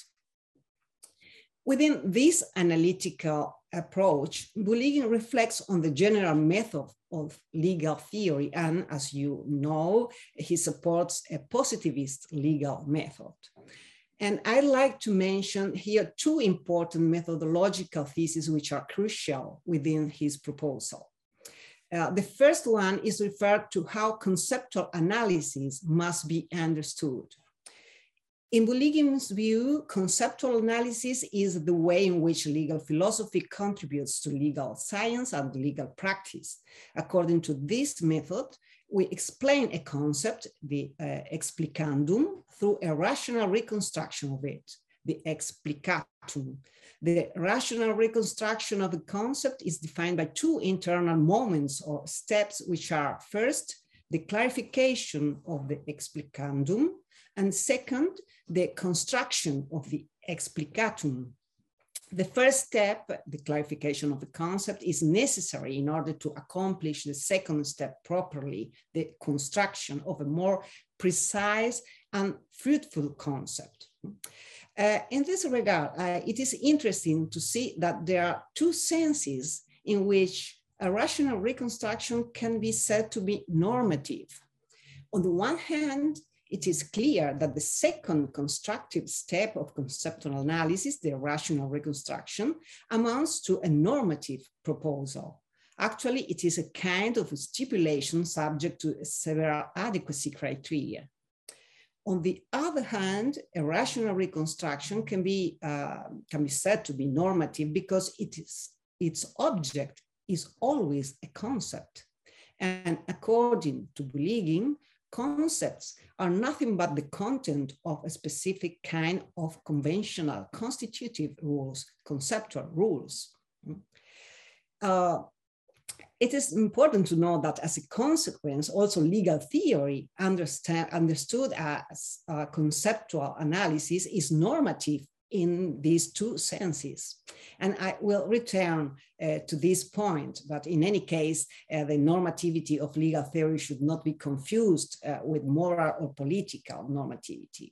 Within this analytical approach, Boulighin reflects on the general method of legal theory, and as you know, he supports a positivist legal method. And I'd like to mention here two important methodological theses which are crucial within his proposal. Uh, the first one is referred to how conceptual analysis must be understood. In Bouligim's view, conceptual analysis is the way in which legal philosophy contributes to legal science and legal practice. According to this method, we explain a concept, the uh, explicandum, through a rational reconstruction of it, the explicatum. The rational reconstruction of a concept is defined by two internal moments or steps, which are first, the clarification of the explicandum, and second, the construction of the explicatum. The first step, the clarification of the concept, is necessary in order to accomplish the second step properly, the construction of a more precise and fruitful concept. Uh, in this regard, uh, it is interesting to see that there are two senses in which a rational reconstruction can be said to be normative. On the one hand, it is clear that the second constructive step of conceptual analysis, the rational reconstruction, amounts to a normative proposal. Actually, it is a kind of stipulation subject to several adequacy criteria. On the other hand, a rational reconstruction can be, uh, can be said to be normative because it is, its object is always a concept. And according to Bouligin, concepts are nothing but the content of a specific kind of conventional constitutive rules, conceptual rules. Uh, it is important to know that as a consequence, also legal theory understand, understood as uh, conceptual analysis is normative in these two senses. And I will return uh, to this point, but in any case, uh, the normativity of legal theory should not be confused uh, with moral or political normativity.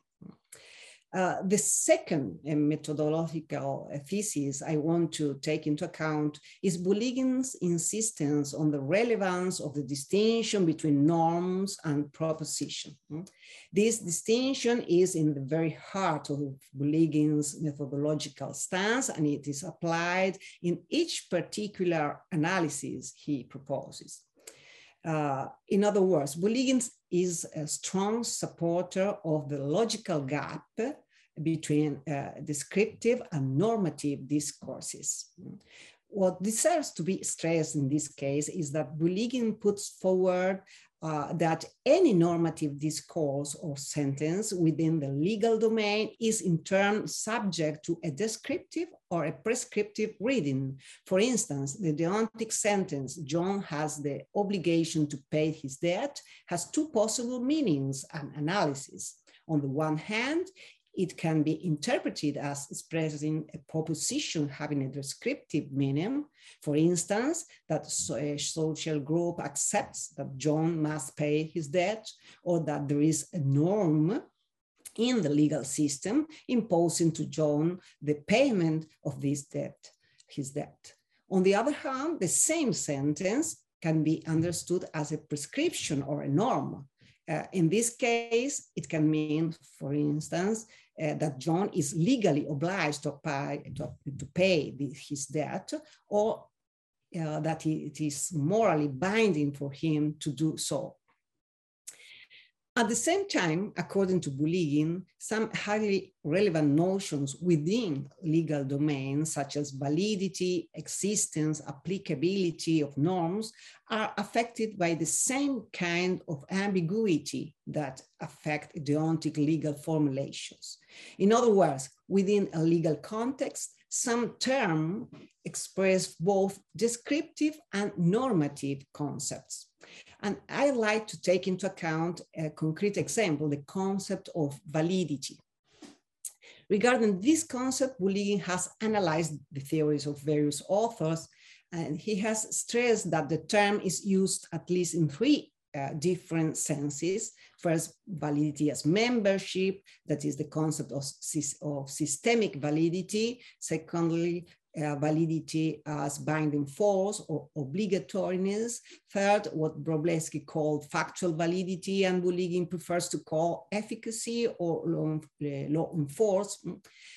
Uh, the second uh, methodological uh, thesis I want to take into account is Bouligin's insistence on the relevance of the distinction between norms and proposition. This distinction is in the very heart of Bouligin's methodological stance, and it is applied in each particular analysis he proposes. Uh, in other words, Bouligin is a strong supporter of the logical gap between uh, descriptive and normative discourses. What deserves to be stressed in this case is that Bouligin puts forward uh, that any normative discourse or sentence within the legal domain is in turn subject to a descriptive or a prescriptive reading. For instance, the deontic sentence, John has the obligation to pay his debt, has two possible meanings and analysis. On the one hand, it can be interpreted as expressing a proposition having a descriptive meaning. For instance, that a social group accepts that John must pay his debt, or that there is a norm in the legal system imposing to John the payment of this debt, his debt. On the other hand, the same sentence can be understood as a prescription or a norm. Uh, in this case, it can mean, for instance, Uh, that John is legally obliged to pay, to, to pay the, his debt, or uh, that he, it is morally binding for him to do so. At the same time, according to Bouligin, some highly relevant notions within legal domains, such as validity, existence, applicability of norms, are affected by the same kind of ambiguity that affect deontic legal formulations. In other words, within a legal context, some terms express both descriptive and normative concepts. And I like to take into account a concrete example, the concept of validity. Regarding this concept, Bouligin has analyzed the theories of various authors, and he has stressed that the term is used at least in three uh, different senses. First, validity as membership, that is the concept of, of systemic validity. Secondly, Uh, validity as binding force or obligatoriness. Third, what Wróblewski called factual validity, and Bouligin prefers to call efficacy or law, uh, law in force.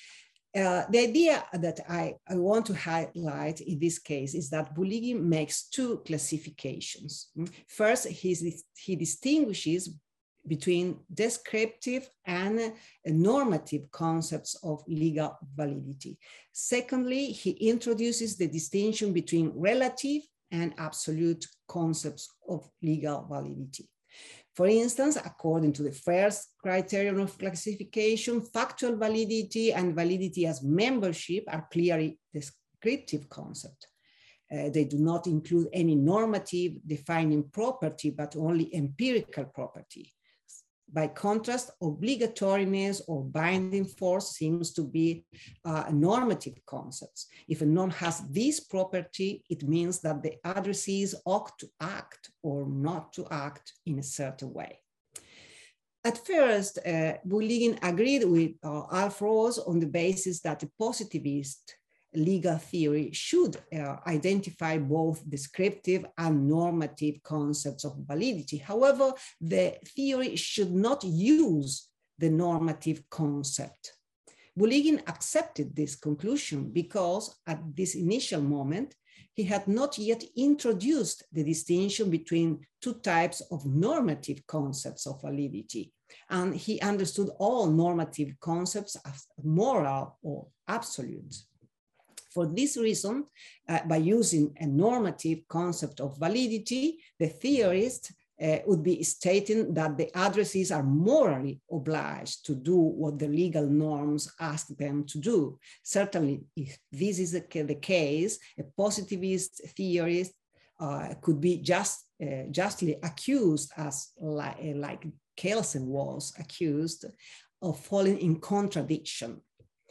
Uh, the idea that I, I want to highlight in this case is that Bulygin makes two classifications. First, he's, he distinguishes between descriptive and uh, normative concepts of legal validity. Secondly, he introduces the distinction between relative and absolute concepts of legal validity. For instance, according to the first criterion of classification, factual validity and validity as membership are clearly descriptive concepts. Uh, they do not include any normative defining property, but only empirical property. By contrast, obligatoriness or binding force seems to be uh, normative concepts. If a norm has this property, it means that the addressees ought to act or not to act in a certain way. At first, uh, Bulygin agreed with uh, Alf Ross on the basis that a positivist legal theory should uh, identify both descriptive and normative concepts of validity. However, the theory should not use the normative concept. Bulygin accepted this conclusion because at this initial moment, he had not yet introduced the distinction between two types of normative concepts of validity. And he understood all normative concepts as moral or absolute. For this reason, uh, by using a normative concept of validity, the theorist uh, would be stating that the addressees are morally obliged to do what the legal norms ask them to do. Certainly, if this is the, the case, a positivist theorist uh, could be just, uh, justly accused, as li like Kelsen was accused, of falling in contradiction.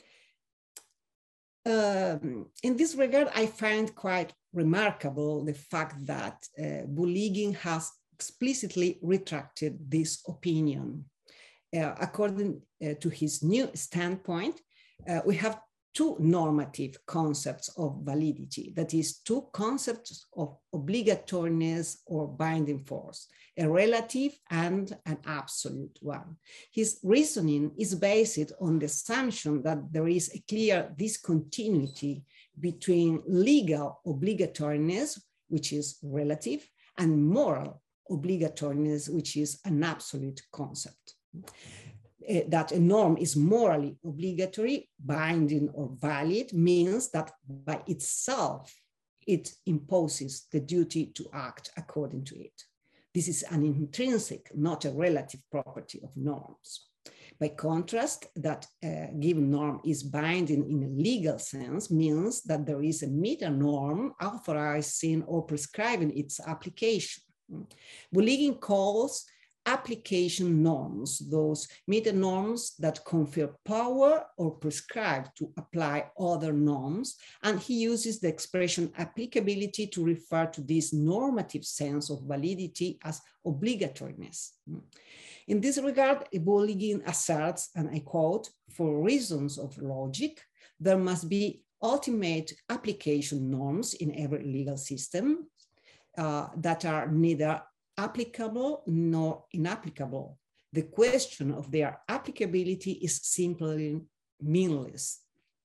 Um, in this regard, I find quite remarkable the fact that uh, Bulygin has explicitly retracted this opinion. Uh, according uh, to his new standpoint, uh, we have two normative concepts of validity, that is, two concepts of obligatoriness or binding force, a relative and an absolute one. His reasoning is based on the assumption that there is a clear discontinuity between legal obligatoriness, which is relative, and moral obligatoriness, which is an absolute concept. Uh, that a norm is morally obligatory, binding, or valid means that by itself, it imposes the duty to act according to it. This is an intrinsic, not a relative property of norms. By contrast, that a given norm is binding in a legal sense means that there is a meta norm authorizing or prescribing its application. Bulygin calls application norms those meta norms that confer power or prescribe to apply other norms, and he uses the expression applicability to refer to this normative sense of validity as obligatoriness. In this regard, Bulygin asserts, and I quote, "For reasons of logic, there must be ultimate application norms in every legal system uh, that are neither applicable nor inapplicable. The question of their applicability is simply meaningless."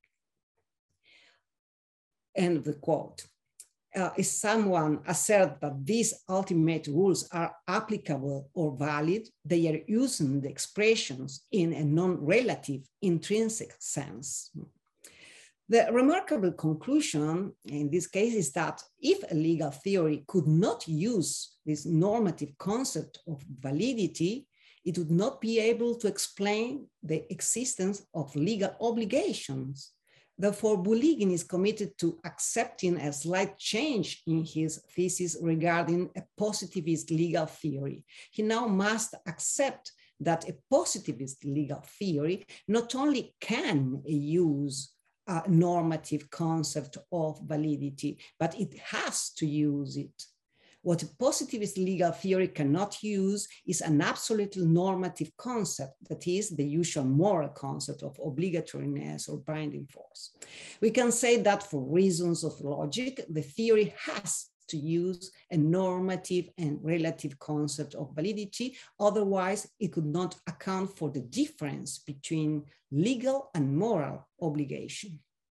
End of the quote. Uh, if someone asserts that these ultimate rules are applicable or valid, they are using the expressions in a non-relative intrinsic sense. The remarkable conclusion in this case is that if a legal theory could not use this normative concept of validity, it would not be able to explain the existence of legal obligations. Therefore, Bulygin is committed to accepting a slight change in his thesis regarding a positivist legal theory. He now must accept that a positivist legal theory not only can use a normative concept of validity, but it has to use it. What a positivist legal theory cannot use is an absolutely normative concept, that is the usual moral concept of obligatoriness or binding force. We can say that for reasons of logic, the theory has to use a normative and relative concept of validity. Otherwise, it could not account for the difference between legal and moral obligation.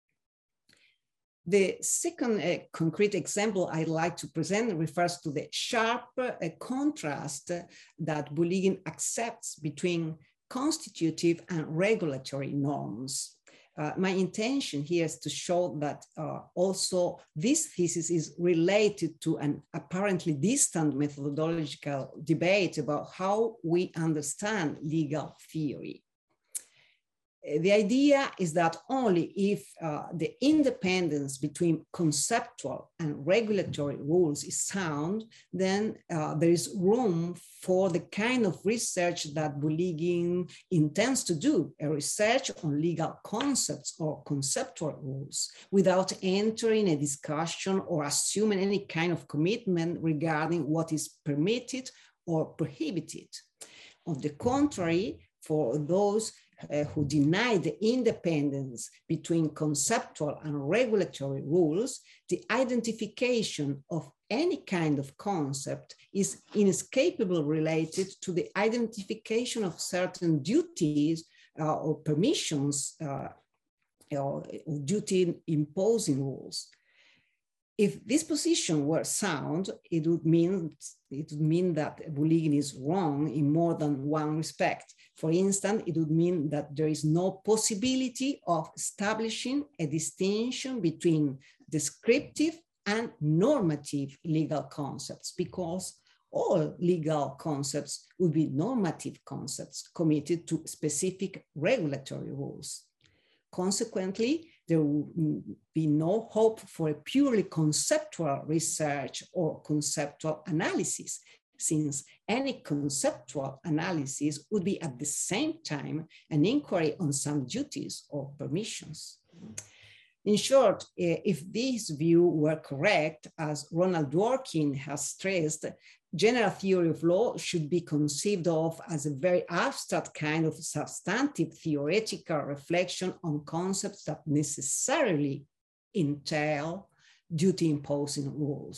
The second uh, concrete example I'd like to present refers to the sharp uh, contrast uh, that Bolyguin accepts between constitutive and regulatory norms. Uh, my intention here is to show that uh, also this thesis is related to an apparently distant methodological debate about how we understand legal theory. The idea is that only if uh, the independence between conceptual and regulatory rules is sound, then uh, there is room for the kind of research that Bolyguin intends to do, a research on legal concepts or conceptual rules, without entering a discussion or assuming any kind of commitment regarding what is permitted or prohibited. On the contrary, for those Uh, who deny the independence between conceptual and regulatory rules, the identification of any kind of concept is inescapably related to the identification of certain duties uh, or permissions uh, or, or duty imposing rules. If this position were sound, it would mean, it would mean that Bolyguin is wrong in more than one respect. For instance, it would mean that there is no possibility of establishing a distinction between descriptive and normative legal concepts, because all legal concepts would be normative concepts committed to specific regulatory rules. Consequently, there will be no hope for a purely conceptual research or conceptual analysis, since any conceptual analysis would be at the same time an inquiry on some duties or permissions. In short, if this view were correct, as Ronald Dworkin has stressed, general theory of law should be conceived of as a very abstract kind of substantive theoretical reflection on concepts that necessarily entail duty-imposing rules.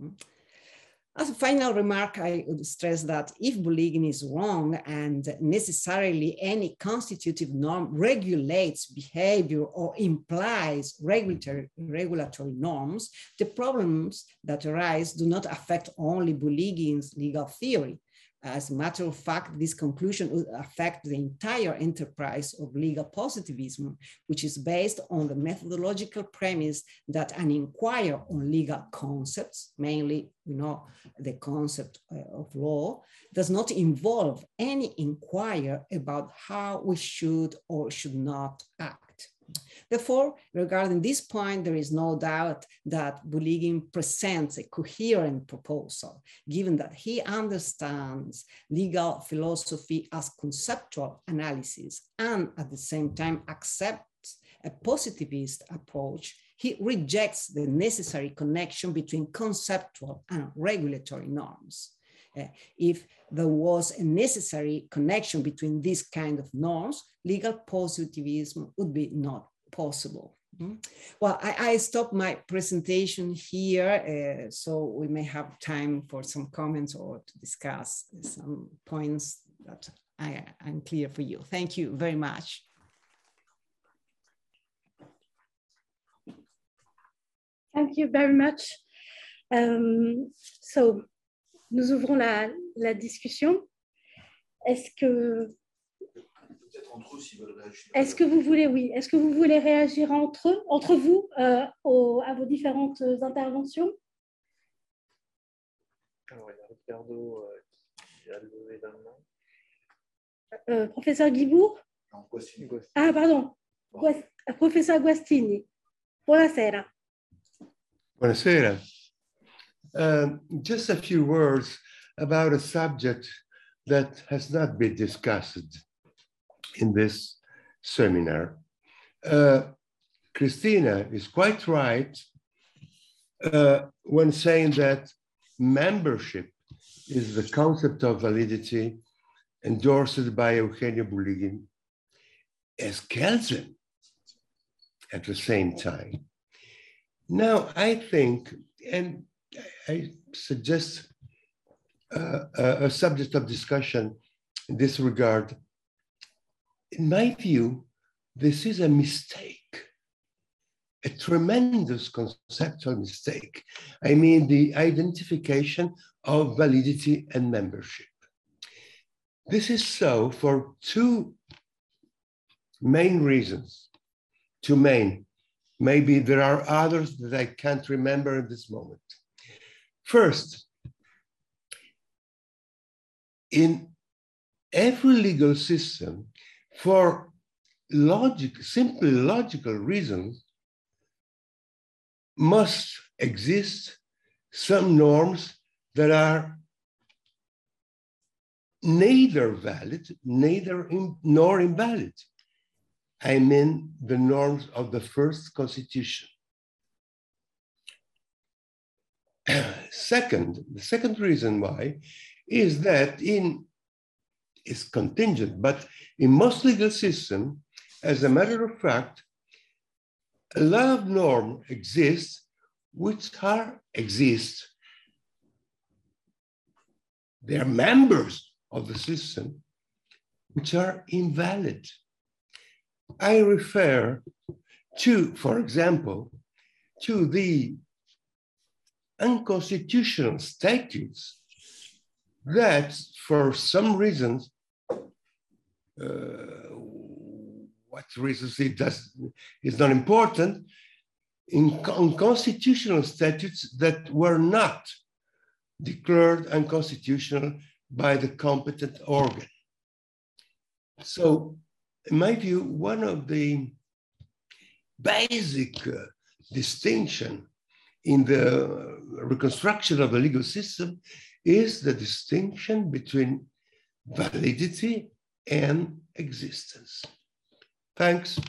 As a final remark, I would stress that if Bolyguin is wrong and necessarily any constitutive norm regulates behavior or implies regulatory, regulatory norms, the problems that arise do not affect only Bolyguin's legal theory. As a matter of fact, this conclusion would affect the entire enterprise of legal positivism, which is based on the methodological premise that an inquiry on legal concepts, mainly, you know, the concept of law, does not involve any inquiry about how we should or should not act. Therefore, regarding this point, there is no doubt that Bolyguin presents a coherent proposal, given that he understands legal philosophy as conceptual analysis and at the same time accepts a positivist approach. He rejects the necessary connection between conceptual and regulatory norms. Uh, if there was a necessary connection between these kind of norms, legal positivism would be not possible. Mm-hmm. Well, I, I stop my presentation here, uh, so we may have time for some comments or to discuss some points that I, I'm clear for you. Thank you very much. Thank you very much. Um, so, nous ouvrons la, la discussion. Est-ce que, est-ce que vous voulez, oui, est-ce que vous voulez réagir entre eux, entre vous, euh, au, à vos différentes interventions? Alors, il y a Ricardo euh, qui a levé la main. Euh, professeur Guibourg? Non, Guastini. Ah, pardon. Guas, professeur Guastini. Buonasera. Buonasera. Uh, just a few words about a subject that has not been discussed in this seminar. Uh, Christina is quite right uh, when saying that membership is the concept of validity endorsed by Eugenio Bolyguin as Kelsen at the same time. Now, I think, and I suggest uh, a, a subject of discussion in this regard. In my view, this is a mistake, a tremendous conceptual mistake. I mean, the identification of validity and membership. This is so for two main reasons, two main. Maybe there are others that I can't remember at this moment. First, in every legal system, for logic, simply logical reasons, must exist some norms that are neither valid, neither in, nor invalid. I mean the norms of the first constitution. Second, the second reason why is that in, is contingent, but in most legal systems, as a matter of fact, a lot of norms exist which are, exist. They are members of the system which are invalid. I refer to, for example, to the unconstitutional statutes that, for some reasons, uh, what reasons it does is not important, in unconstitutional statutes that were not declared unconstitutional by the competent organ. So, in my view, one of the basic uh, distinction in the reconstruction of the legal system is the distinction between validity and existence. Thanks.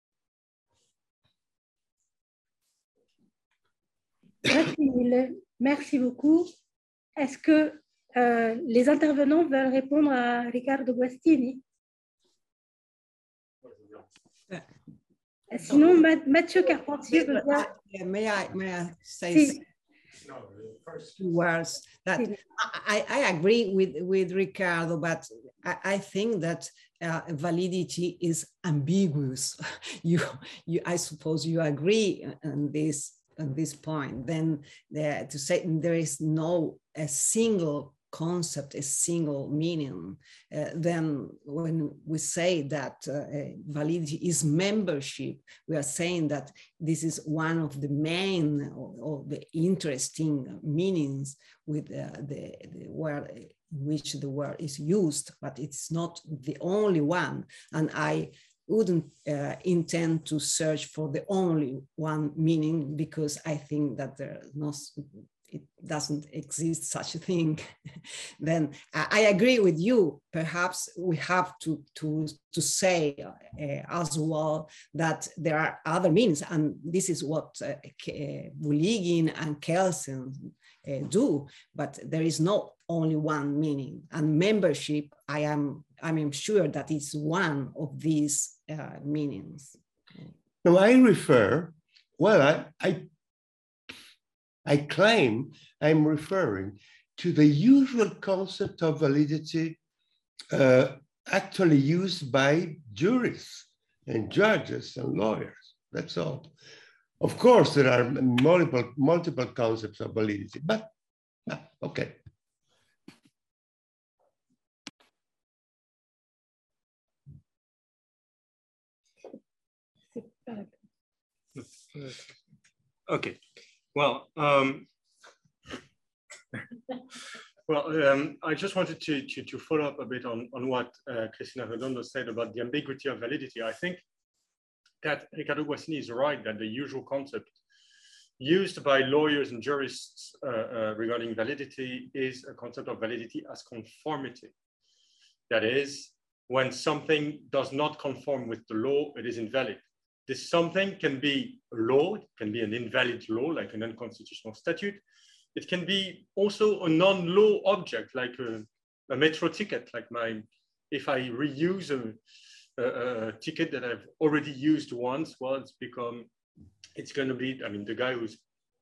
Merci mille. Merci beaucoup. Est-ce que euh, les intervenants veulent répondre à Riccardo Guastini? Sinon, Mathieu Carpentier veut bien. May I, may I say Si. two words? That I, I agree with, with Ricardo, but I, I think that uh, validity is ambiguous. You, you, I suppose you agree on this, on this point. Then the, to say there is no a single concept, a single meaning, uh, then when we say that uh, validity is membership, we are saying that this is one of the main or, or the interesting meanings with uh, the, the word in which the word is used, but it's not the only one. And I wouldn't uh, intend to search for the only one meaning, because I think that there's no, it doesn't exist such a thing. Then I, I agree with you. Perhaps we have to, to, to say uh, as well that there are other means, and this is what uh, Buligin and Kelsen uh, do, but there is not only one meaning. And membership, I am, I am sure that it's one of these uh, meanings. No, I refer, well, I, I I claim I'm referring to the usual concept of validity uh, actually used by jurists and judges and lawyers. That's all. Of course, there are multiple, multiple concepts of validity, but uh, okay. Okay. Well, um, well, um, I just wanted to, to, to follow up a bit on, on what uh, Cristina Redondo said about the ambiguity of validity. I think that Riccardo Guastini is right that the usual concept used by lawyers and jurists uh, uh, regarding validity is a concept of validity as conformity. That is, when something does not conform with the law, it is invalid. This something can be a law, it can be an invalid law, like an unconstitutional statute. It can be also a non-law object, like a, a metro ticket, like my, if I reuse a, a, a ticket that I've already used once, well, it's become, it's gonna be, I mean, the guy who's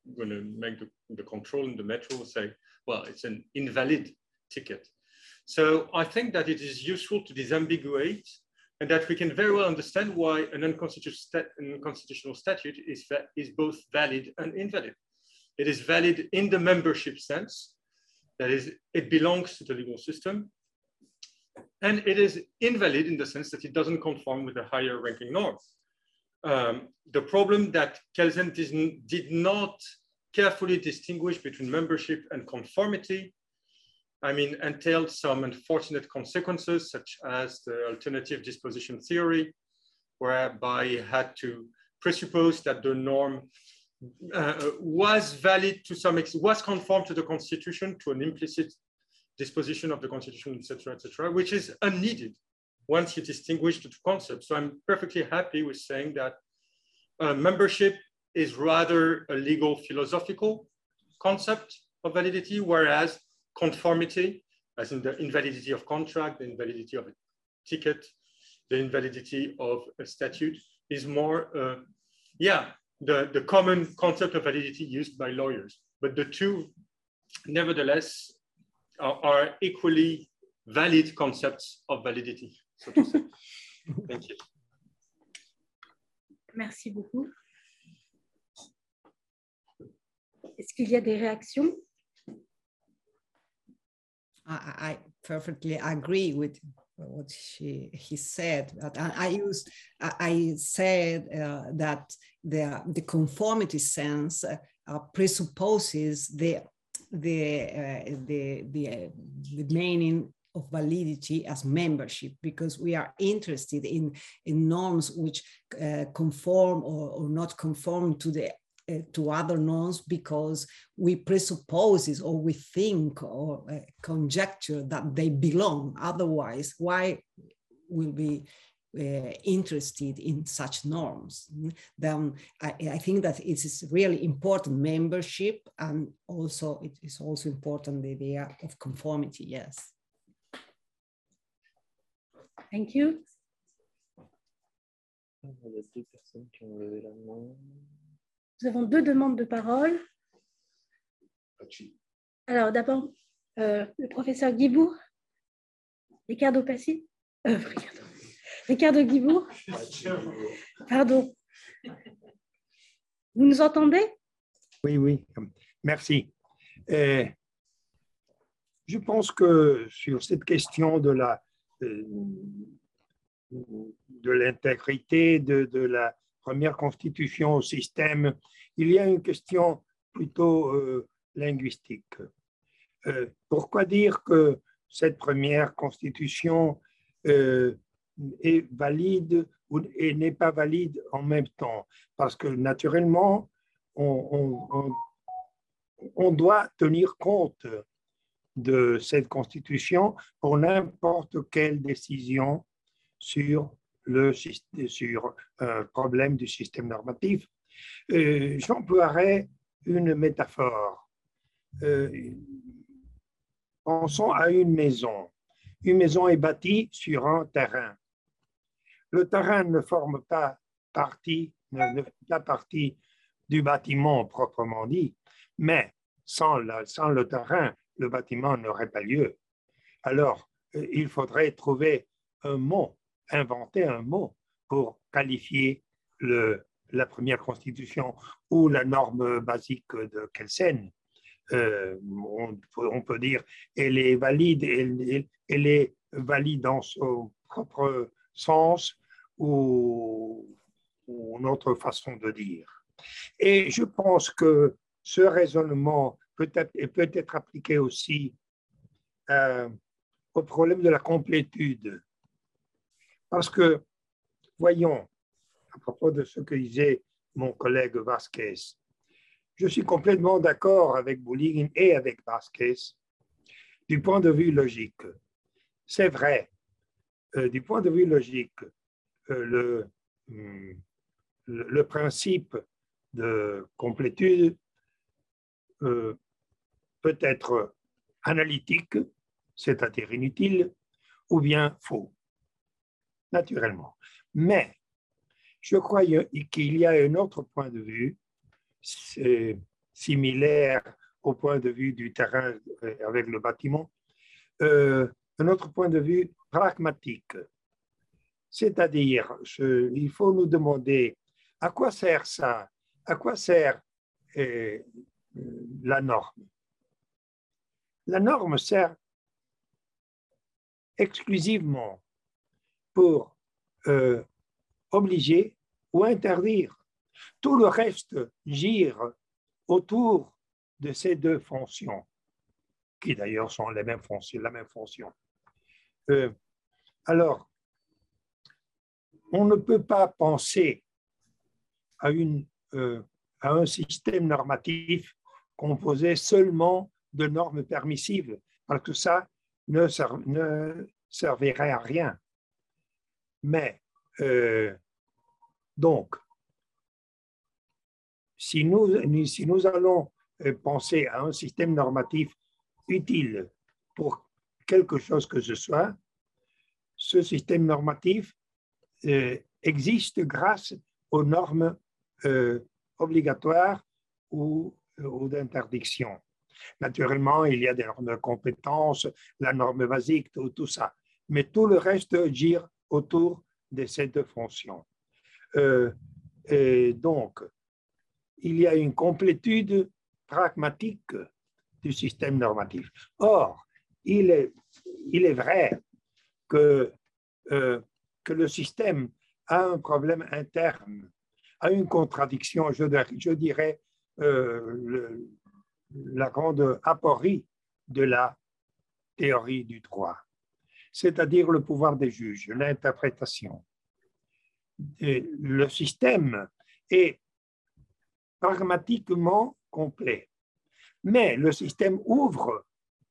going to make the, the control in the metro say, well, it's an invalid ticket. So I think that it is useful to disambiguate and that we can very well understand why an unconstitutional, stat unconstitutional statute is, is both valid and invalid. It is valid in the membership sense, that is, it belongs to the legal system, and it is invalid in the sense that it doesn't conform with the higher ranking norms. Um, the problem that Kelsen did, did not carefully distinguish between membership and conformity, I mean, entailed some unfortunate consequences, such as the alternative disposition theory, whereby he had to presuppose that the norm uh, was valid to some extent, was conform to the Constitution, to an implicit disposition of the Constitution, et cetera, et cetera, which is unneeded once you distinguish the two concepts. So I'm perfectly happy with saying that uh, membership is rather a legal philosophical concept of validity, whereas conformity, as in the invalidity of contract, the invalidity of a ticket, the invalidity of a statute, is more, uh, yeah, the, the common concept of validity used by lawyers. But the two, nevertheless, are, are equally valid concepts of validity, so to say. Thank you. Merci beaucoup. Est-ce qu'il y a des réactions? I, I perfectly agree with what she, he said. But I, I used, I, I said uh, that the, the conformity sense uh, uh, presupposes the, the, uh, the, the, uh, the meaning of validity as membership, because we are interested in, in norms which uh, conform or, or not conform to the Uh, to other norms, because we presuppose or we think or uh, conjecture that they belong. Otherwise, why will we uh, interested in such norms? Then I, I think that it is really important, membership, and also it is also important the idea of conformity. Yes. Thank you. Il y a deux personnes qui ont levé la main. Nous avons deux demandes de parole. Alors d'abord, euh, le professeur Guibourg, Ricardo Passy, euh, Ricardo, Ricardo Guibourg, pardon. Vous nous entendez? Oui, oui, merci. Euh, je pense que sur cette question de la euh, de l'intégrité de, de la première constitution au système, il y a une question plutôt euh, linguistique. Euh, pourquoi dire que cette première constitution euh, est valide ou, et n'est pas valide en même temps? Parce que naturellement, on, on, on, on doit tenir compte de cette constitution pour n'importe quelle décision sur le sur un problème du système normatif. Euh, J'emploierai une métaphore. Euh, pensons à une maison. Une maison est bâtie sur un terrain. Le terrain ne forme pas partie, ne, ne fait pas partie du bâtiment proprement dit, mais sans, la, sans le terrain, le bâtiment n'aurait pas lieu. Alors, euh, il faudrait trouver un mot, inventer un mot pour qualifier le, la première constitution ou la norme basique de Kelsen. Euh, on, on peut dire elle est valide, elle, elle est valide dans son propre sens ou, ou une autre façon de dire. Et je pense que ce raisonnement peut être, peut être appliqué aussi euh, au problème de la complétude. Parce que, voyons, à propos de ce que disait mon collègue Vasquez, je suis complètement d'accord avec Bouliguen et avec Vasquez du point de vue logique. C'est vrai, euh, du point de vue logique, euh, le, le, le principe de complétude euh, peut être analytique, c'est-à-dire inutile, ou bien faux. Naturellement. Mais je crois qu'il y a un autre point de vue, c'est similaire au point de vue du terrain avec le bâtiment. Euh, un autre point de vue pragmatique, c'est-à-dire, il faut nous demander à quoi sert ça, à quoi sert euh, la norme. La norme sert exclusivement pour euh, obliger ou interdire. Tout le reste gire autour de ces deux fonctions, qui d'ailleurs sont les mêmes fonctions, la même fonction. Euh, alors, on ne peut pas penser à, une, euh, à un système normatif composé seulement de normes permissives, parce que ça ne, ser ne servirait à rien. Mais, euh, donc, si nous, si nous allons penser à un système normatif utile pour quelque chose que ce soit, ce système normatif euh, existe grâce aux normes euh, obligatoires ou, ou d'interdiction. Naturellement, il y a des normes de compétences, la norme basique, tout, tout ça. Mais tout le reste gire autour de ces deux fonctions. Euh, et donc, il y a une complétude pragmatique du système normatif. Or, il est, il est vrai que, euh, que le système a un problème interne, a une contradiction, je, je dirais, euh, le, la grande aporie de la théorie du droit, c'est-à-dire le pouvoir des juges, l'interprétation. Le système est pragmatiquement complet, mais le système ouvre,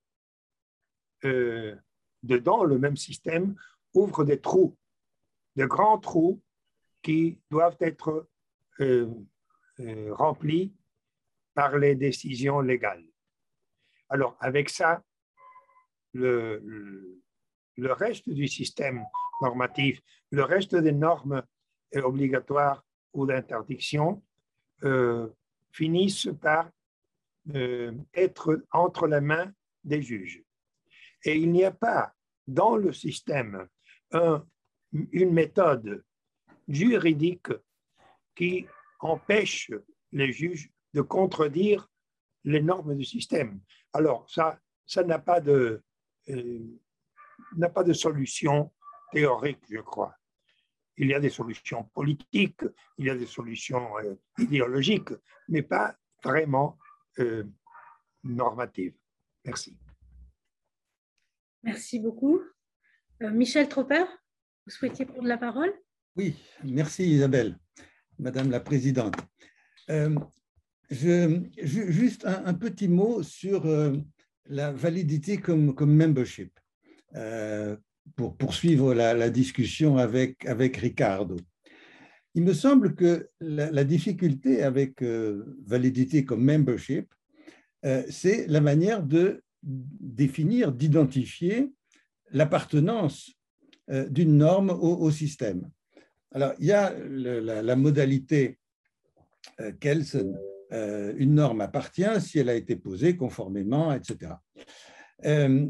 euh, dedans le même système, ouvre des trous, de grands trous qui doivent être euh, euh, remplis par les décisions légales. Alors, avec ça, le, le, le reste du système normatif, le reste des normes obligatoires ou d'interdiction euh, finissent par euh, être entre les mains des juges. Et il n'y a pas dans le système un, une méthode juridique qui empêche les juges de contredire les normes du système. Alors, ça, ça n'a pas de, euh, n'a pas de solution théorique, je crois. Il y a des solutions politiques, il y a des solutions euh, idéologiques, mais pas vraiment euh, normatives. Merci. Merci beaucoup. Euh, Michel Tropper, vous souhaitiez prendre la parole? Oui, merci Isabelle, Madame la Présidente. Euh, je, juste un, un petit mot sur euh, la validité comme, comme membership, euh, pour poursuivre la, la discussion avec, avec Ricardo. Il me semble que la, la difficulté avec euh, validité comme membership, euh, c'est la manière de définir, d'identifier l'appartenance euh, d'une norme au, au système. Alors, il y a le, la, la modalité euh, quelle euh, une norme appartient si elle a été posée conformément, et cetera. Euh,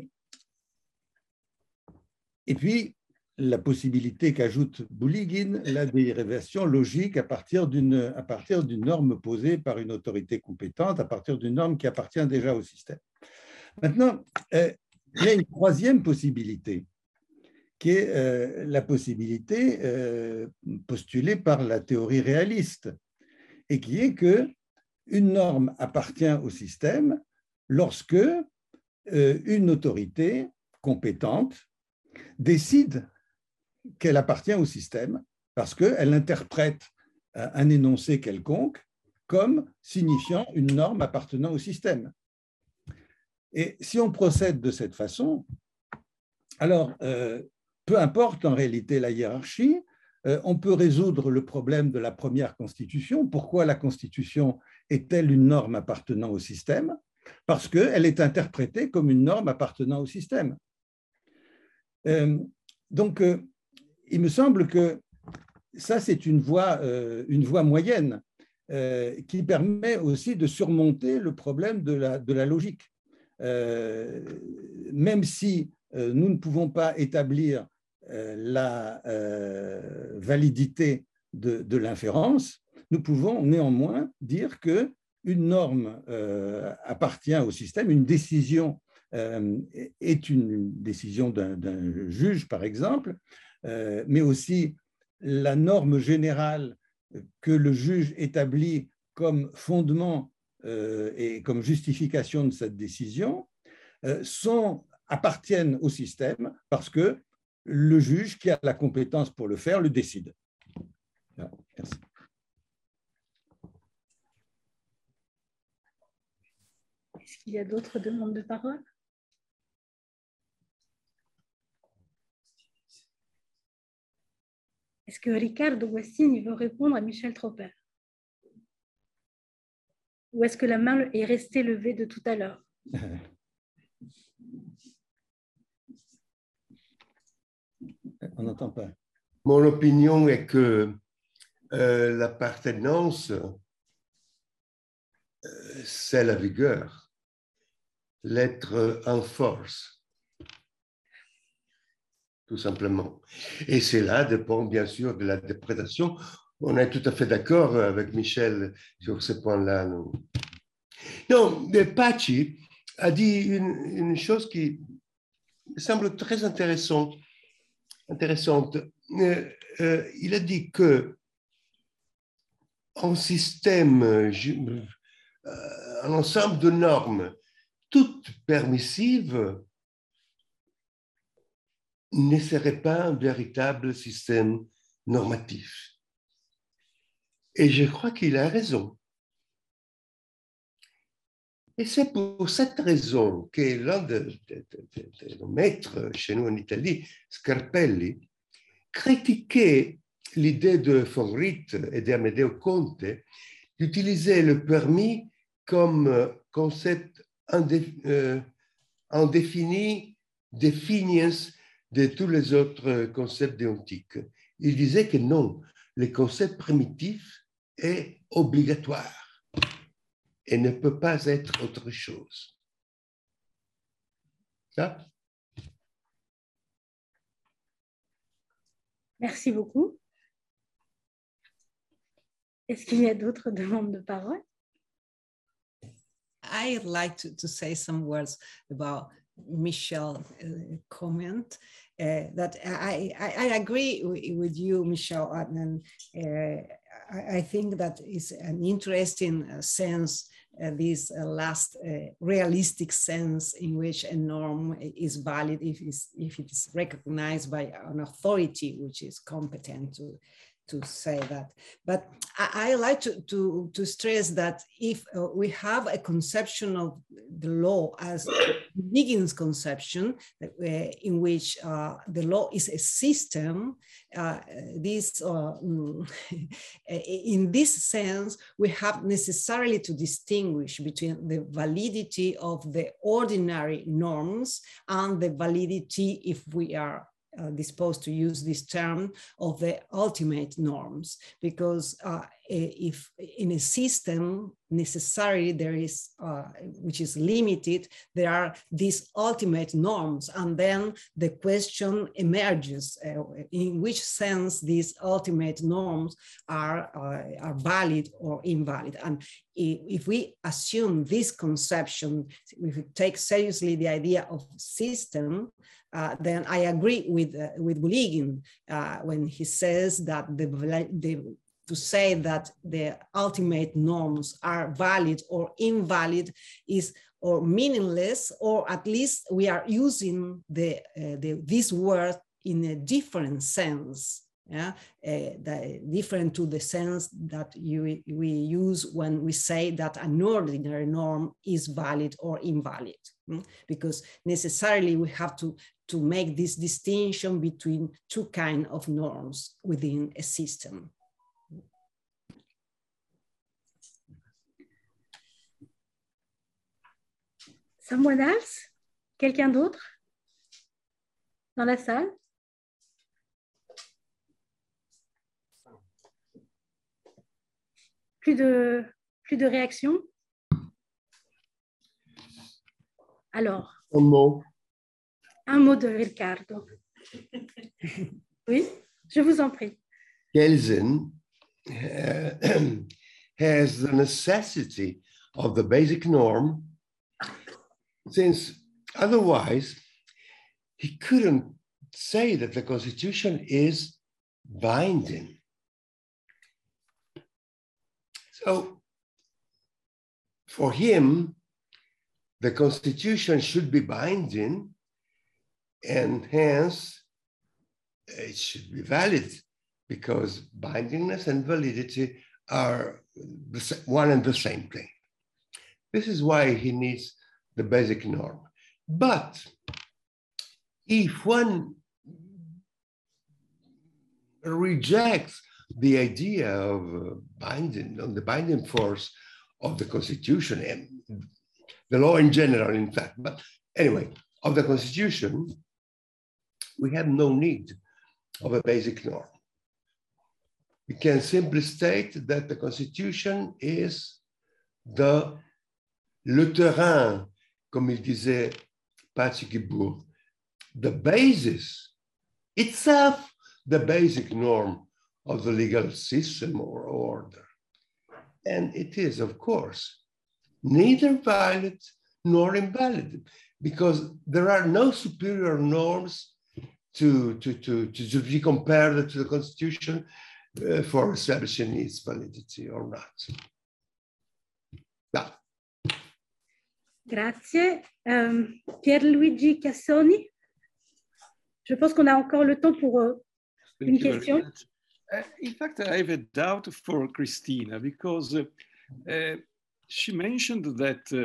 et puis, la possibilité qu'ajoute Bouligine, la dérivation logique à partir d'une à partir d'une norme posée par une autorité compétente, à partir d'une norme qui appartient déjà au système. Maintenant, euh, il y a une troisième possibilité, qui est euh, la possibilité euh, postulée par la théorie réaliste, et qui est qu'une norme appartient au système lorsque euh, une autorité compétente décide qu'elle appartient au système parce qu'elle interprète un énoncé quelconque comme signifiant une norme appartenant au système. Et si on procède de cette façon, alors euh, peu importe en réalité la hiérarchie, euh, on peut résoudre le problème de la première constitution. Pourquoi la constitution est-elle une norme appartenant au système? Parce qu'elle est interprétée comme une norme appartenant au système. Euh, donc, euh, il me semble que ça, c'est une voie, euh, une voie moyenne euh, qui permet aussi de surmonter le problème de la, de la logique. Euh, même si euh, nous ne pouvons pas établir euh, la euh, validité de, de l'inférence, nous pouvons néanmoins dire qu'une norme euh, appartient au système, une décision euh, est une décision d'un d'un juge, par exemple, euh, mais aussi la norme générale que le juge établit comme fondement euh, et comme justification de cette décision euh, sont, appartiennent au système parce que le juge qui a la compétence pour le faire le décide. Merci. Est-ce qu'il y a d'autres demandes de parole? Est-ce que Ricardo Guassini veut répondre à Michel Tropper? Ou est-ce que la main est restée levée de tout à l'heure? On n'entend pas. Mon opinion est que euh, l'appartenance, euh, c'est la vigueur, l'être en force, tout simplement. Et cela dépend bien sûr de l'interprétation. On est tout à fait d'accord avec Michel sur ce point-là. Non, non, mais Paci a dit une, une chose qui me semble très intéressante. intéressante. Euh, euh, il a dit que un système, euh, un ensemble de normes, toutes permissives, ne serait pas un véritable système normatif. Et je crois qu'il a raison. Et c'est pour cette raison que l'un de, de, de, de nos maîtres chez nous en Italie, Scarpelli, critiquait l'idée de von Wright et d'Amedeo Conte d'utiliser le permis comme concept indéfini, définience de tous les autres concepts déontiques. Il disait que non, le concept primitif est obligatoire et ne peut pas être autre chose. Ça? Merci beaucoup. Est-ce qu'il y a d'autres demandes de parole? I'd like to, to say some words about Michel's uh, comment. Uh, that I, I, I agree with you, Michel, and uh, I, I think that is an interesting uh, sense, uh, this uh, last uh, realistic sense in which a norm is valid if, it's, if it is recognized by an authority which is competent to, to say that. But I, I like to, to, to stress that if uh, we have a conception of the law as Higgins' conception, uh, in which uh, the law is a system, uh, this, uh, in this sense, we have necessarily to distinguish between the validity of the ordinary norms and the validity, if we are Uh, disposed to use this term, of the ultimate norms, because uh, if in a system necessarily there is, uh, which is limited, there are these ultimate norms, and then the question emerges, uh, in which sense these ultimate norms are, uh, are valid or invalid. And if we assume this conception, if we take seriously the idea of system, uh, then I agree with, uh, with Buligin uh, when he says that the, the to say that the ultimate norms are valid or invalid is or meaningless, or at least we are using the, uh, the this word in a different sense. Yeah, uh, the, different to the sense that you, we use when we say that an ordinary norm is valid or invalid, mm? Because necessarily we have to, to make this distinction between two kinds of norms within a system. Someone else? Quelqu'un d'autre dans la salle? Plus de, plus de réactions? Alors, Un mot. Un mot de Ricardo. Oui, je vous en prie. Kelsen uh, has the necessity of the basic norm, since otherwise he couldn't say that the Constitution is binding. So for him, the Constitution should be binding, and hence it should be valid, because bindingness and validity are the one and the same thing. This is why he needs the basic norm. But if one rejects the idea of binding, on the binding force of the Constitution and the law in general, in fact, but anyway, of the Constitution, we have no need of a basic norm. We can simply state that the Constitution is the le terrain, comme il disait Patrick Guibourg, the basis, itself the basic norm of the legal system or order. And it is, of course, neither valid nor invalid, because there are no superior norms to, to, to, to be compared to the Constitution uh, for establishing its validity or not. No. Grazie. Euh, Pierluigi Cassoni. Je pense qu'on a encore le temps pour euh, une question. Uh, in fact, I have a doubt for Christina, because uh, uh, she mentioned that uh,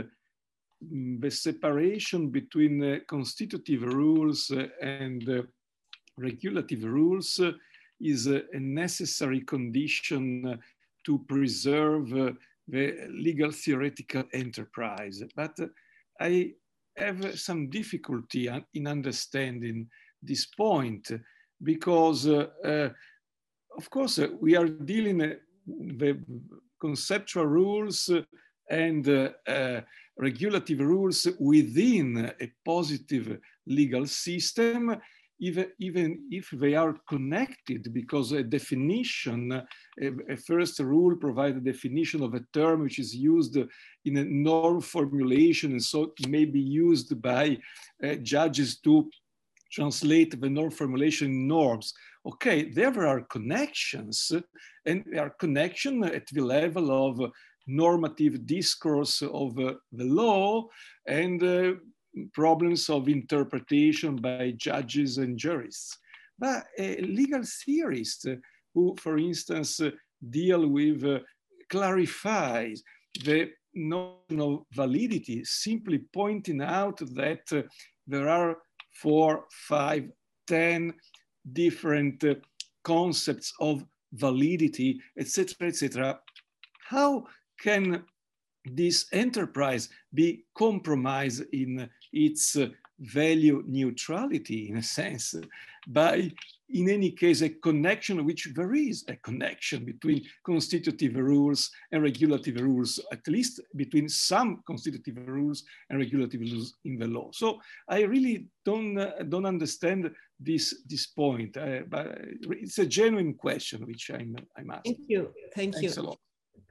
the separation between uh, constitutive rules uh, and uh, regulative rules uh, is uh, a necessary condition uh, to preserve uh, the legal theoretical enterprise. But uh, I have some difficulty in understanding this point, because uh, uh, of course, uh, we are dealing uh, the conceptual rules and uh, uh, regulative rules within a positive legal system, even, even if they are connected, because a definition, a, a first rule provides a definition of a term which is used in a norm formulation, and so it may be used by uh, judges to translate the norm formulation in norms. Okay, there are connections, and there are connections at the level of normative discourse of uh, the law and uh, problems of interpretation by judges and jurists. But a legal theorist who, for instance, uh, deal with, uh, clarifies the notion of validity, simply pointing out that uh, there are four, five, ten different uh, concepts of validity, et cetera, et cetera. How can this enterprise be compromised in its uh, value neutrality, in a sense, by, in any case, a connection, which there is a connection between constitutive rules and regulative rules, at least between some constitutive rules and regulative rules in the law. So I really don't, uh, don't understand this, this point, uh, but it's a genuine question which I'm, I'm asking. Thank you, thank Thanks you. a lot.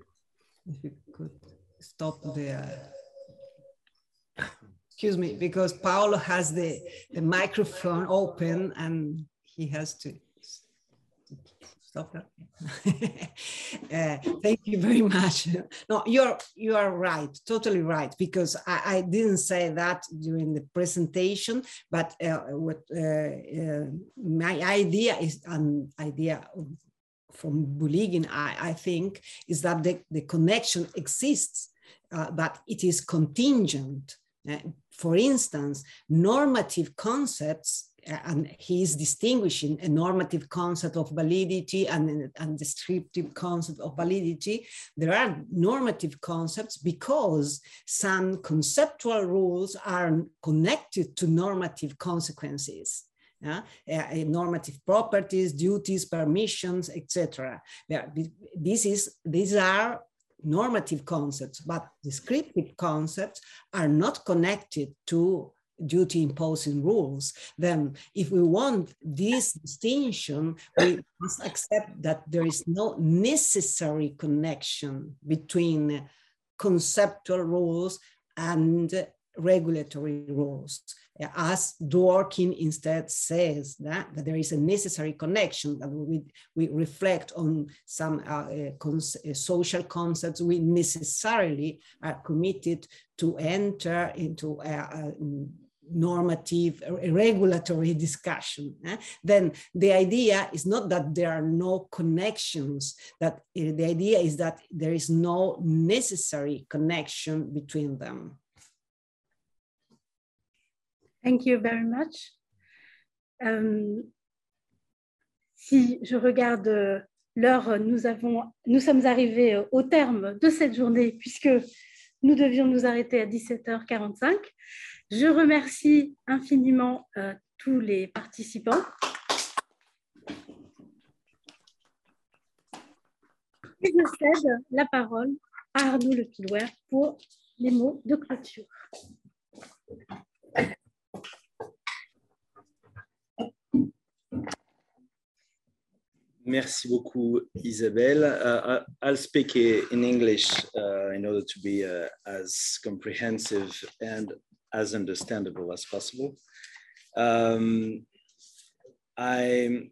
If you could stop the, uh, excuse me, because Paolo has the, the microphone open and he has to stop that. uh, thank you very much. No, you're, you are right, totally right, because I, I didn't say that during the presentation, but uh, what uh, uh, my idea is an idea from Bulygin, I, I think, is that the, the connection exists, uh, but it is contingent. Uh, for instance, normative concepts, uh, and he is distinguishing a normative concept of validity and a descriptive concept of validity. There are normative concepts because some conceptual rules are connected to normative consequences. Uh, uh, normative properties, duties, permissions, et cetera. This is, these are normative concepts, but descriptive concepts are not connected to duty imposing rules. Then if we want this distinction, we must accept that there is no necessary connection between conceptual rules and regulatory rules, as Dworkin instead says that, that there is a necessary connection, that we, we reflect on some uh, cons social concepts. We necessarily are committed to enter into a, a normative, a regulatory discussion. Eh? Then the idea is not that there are no connections, that uh, the idea is that there is no necessary connection between them. Thank you very much. Euh, si je regarde l'heure, nous, avons, nous sommes arrivés au terme de cette journée puisque nous devions nous arrêter à dix-sept heures quarante-cinq. Je remercie infiniment euh, tous les participants. Et je cède la parole à Arnaud Lepillouer pour les mots de clôture. Merci beaucoup, Isabelle. Uh, I'll speak in English uh, in order to be uh, as comprehensive and as understandable as possible. Um, I,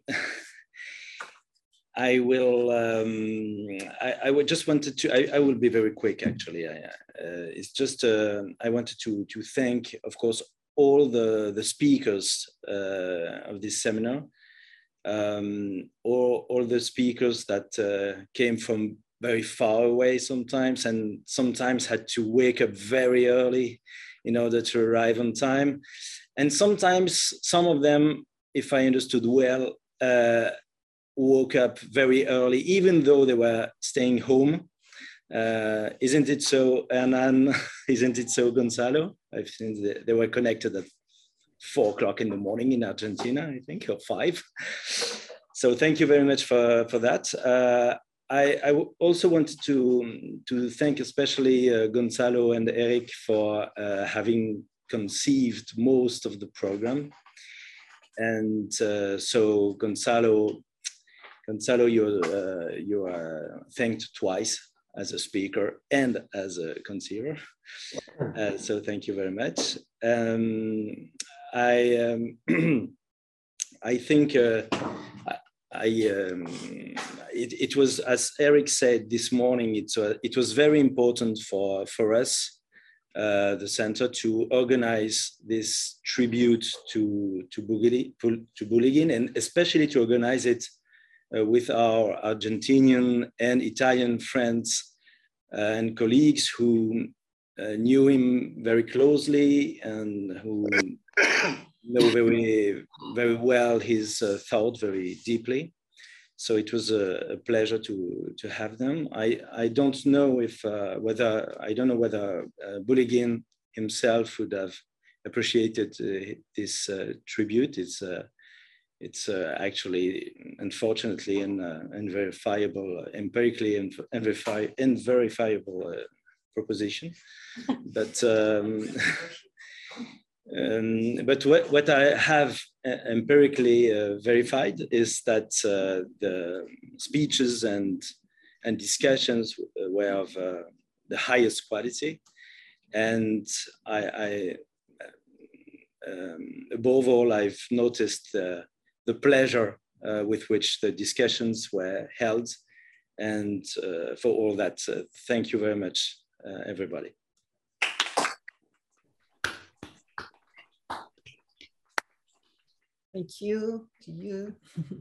I will, um, I, I would just wanted to, I, I will be very quick actually. I, uh, it's just, uh, I wanted to, to thank, of course, all the, the speakers uh, of this seminar. Um, all, all the speakers that uh, came from very far away sometimes, and sometimes had to wake up very early in order to arrive on time. And sometimes some of them, if I understood well, uh, woke up very early, even though they were staying home. Uh, isn't it so, Hernan? Isn't it so, Gonzalo? I've seen they, they were connected at four o'clock in the morning in Argentina, I think, or five. So thank you very much for, for that. Uh, I, I also wanted to, to thank especially uh, Gonzalo and Eric for uh, having conceived most of the program. And uh, so Gonzalo, Gonzalo, you're, uh, you are thanked twice as a speaker and as a conceiver. Uh, so thank you very much. Um, I um, I think uh, I um, it, it was, as Eric said this morning, it's uh, it was very important for for us, uh, the center, to organize this tribute to to Bugili, to Bulygin, and especially to organize it uh, with our Argentinian and Italian friends uh, and colleagues who uh, knew him very closely and who know very, very well his uh, thought very deeply. So it was a, a pleasure to, to have them. I, I don't know if uh, whether, I don't know whether uh, Bulygin himself would have appreciated uh, this uh, tribute. It's, uh, it's uh, actually, unfortunately, an uh, unverifiable, empirically unverifi unverifiable uh, proposition. But um, Um, but what, what I have empirically uh, verified is that uh, the speeches and, and discussions were of uh, the highest quality. And I, I um, above all, I've noticed uh, the pleasure uh, with which the discussions were held. And uh, for all that, uh, thank you very much, uh, everybody. Thank you to you.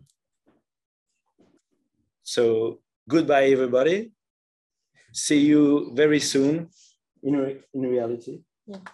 So goodbye, everybody. See you very soon in, re in reality. Yeah.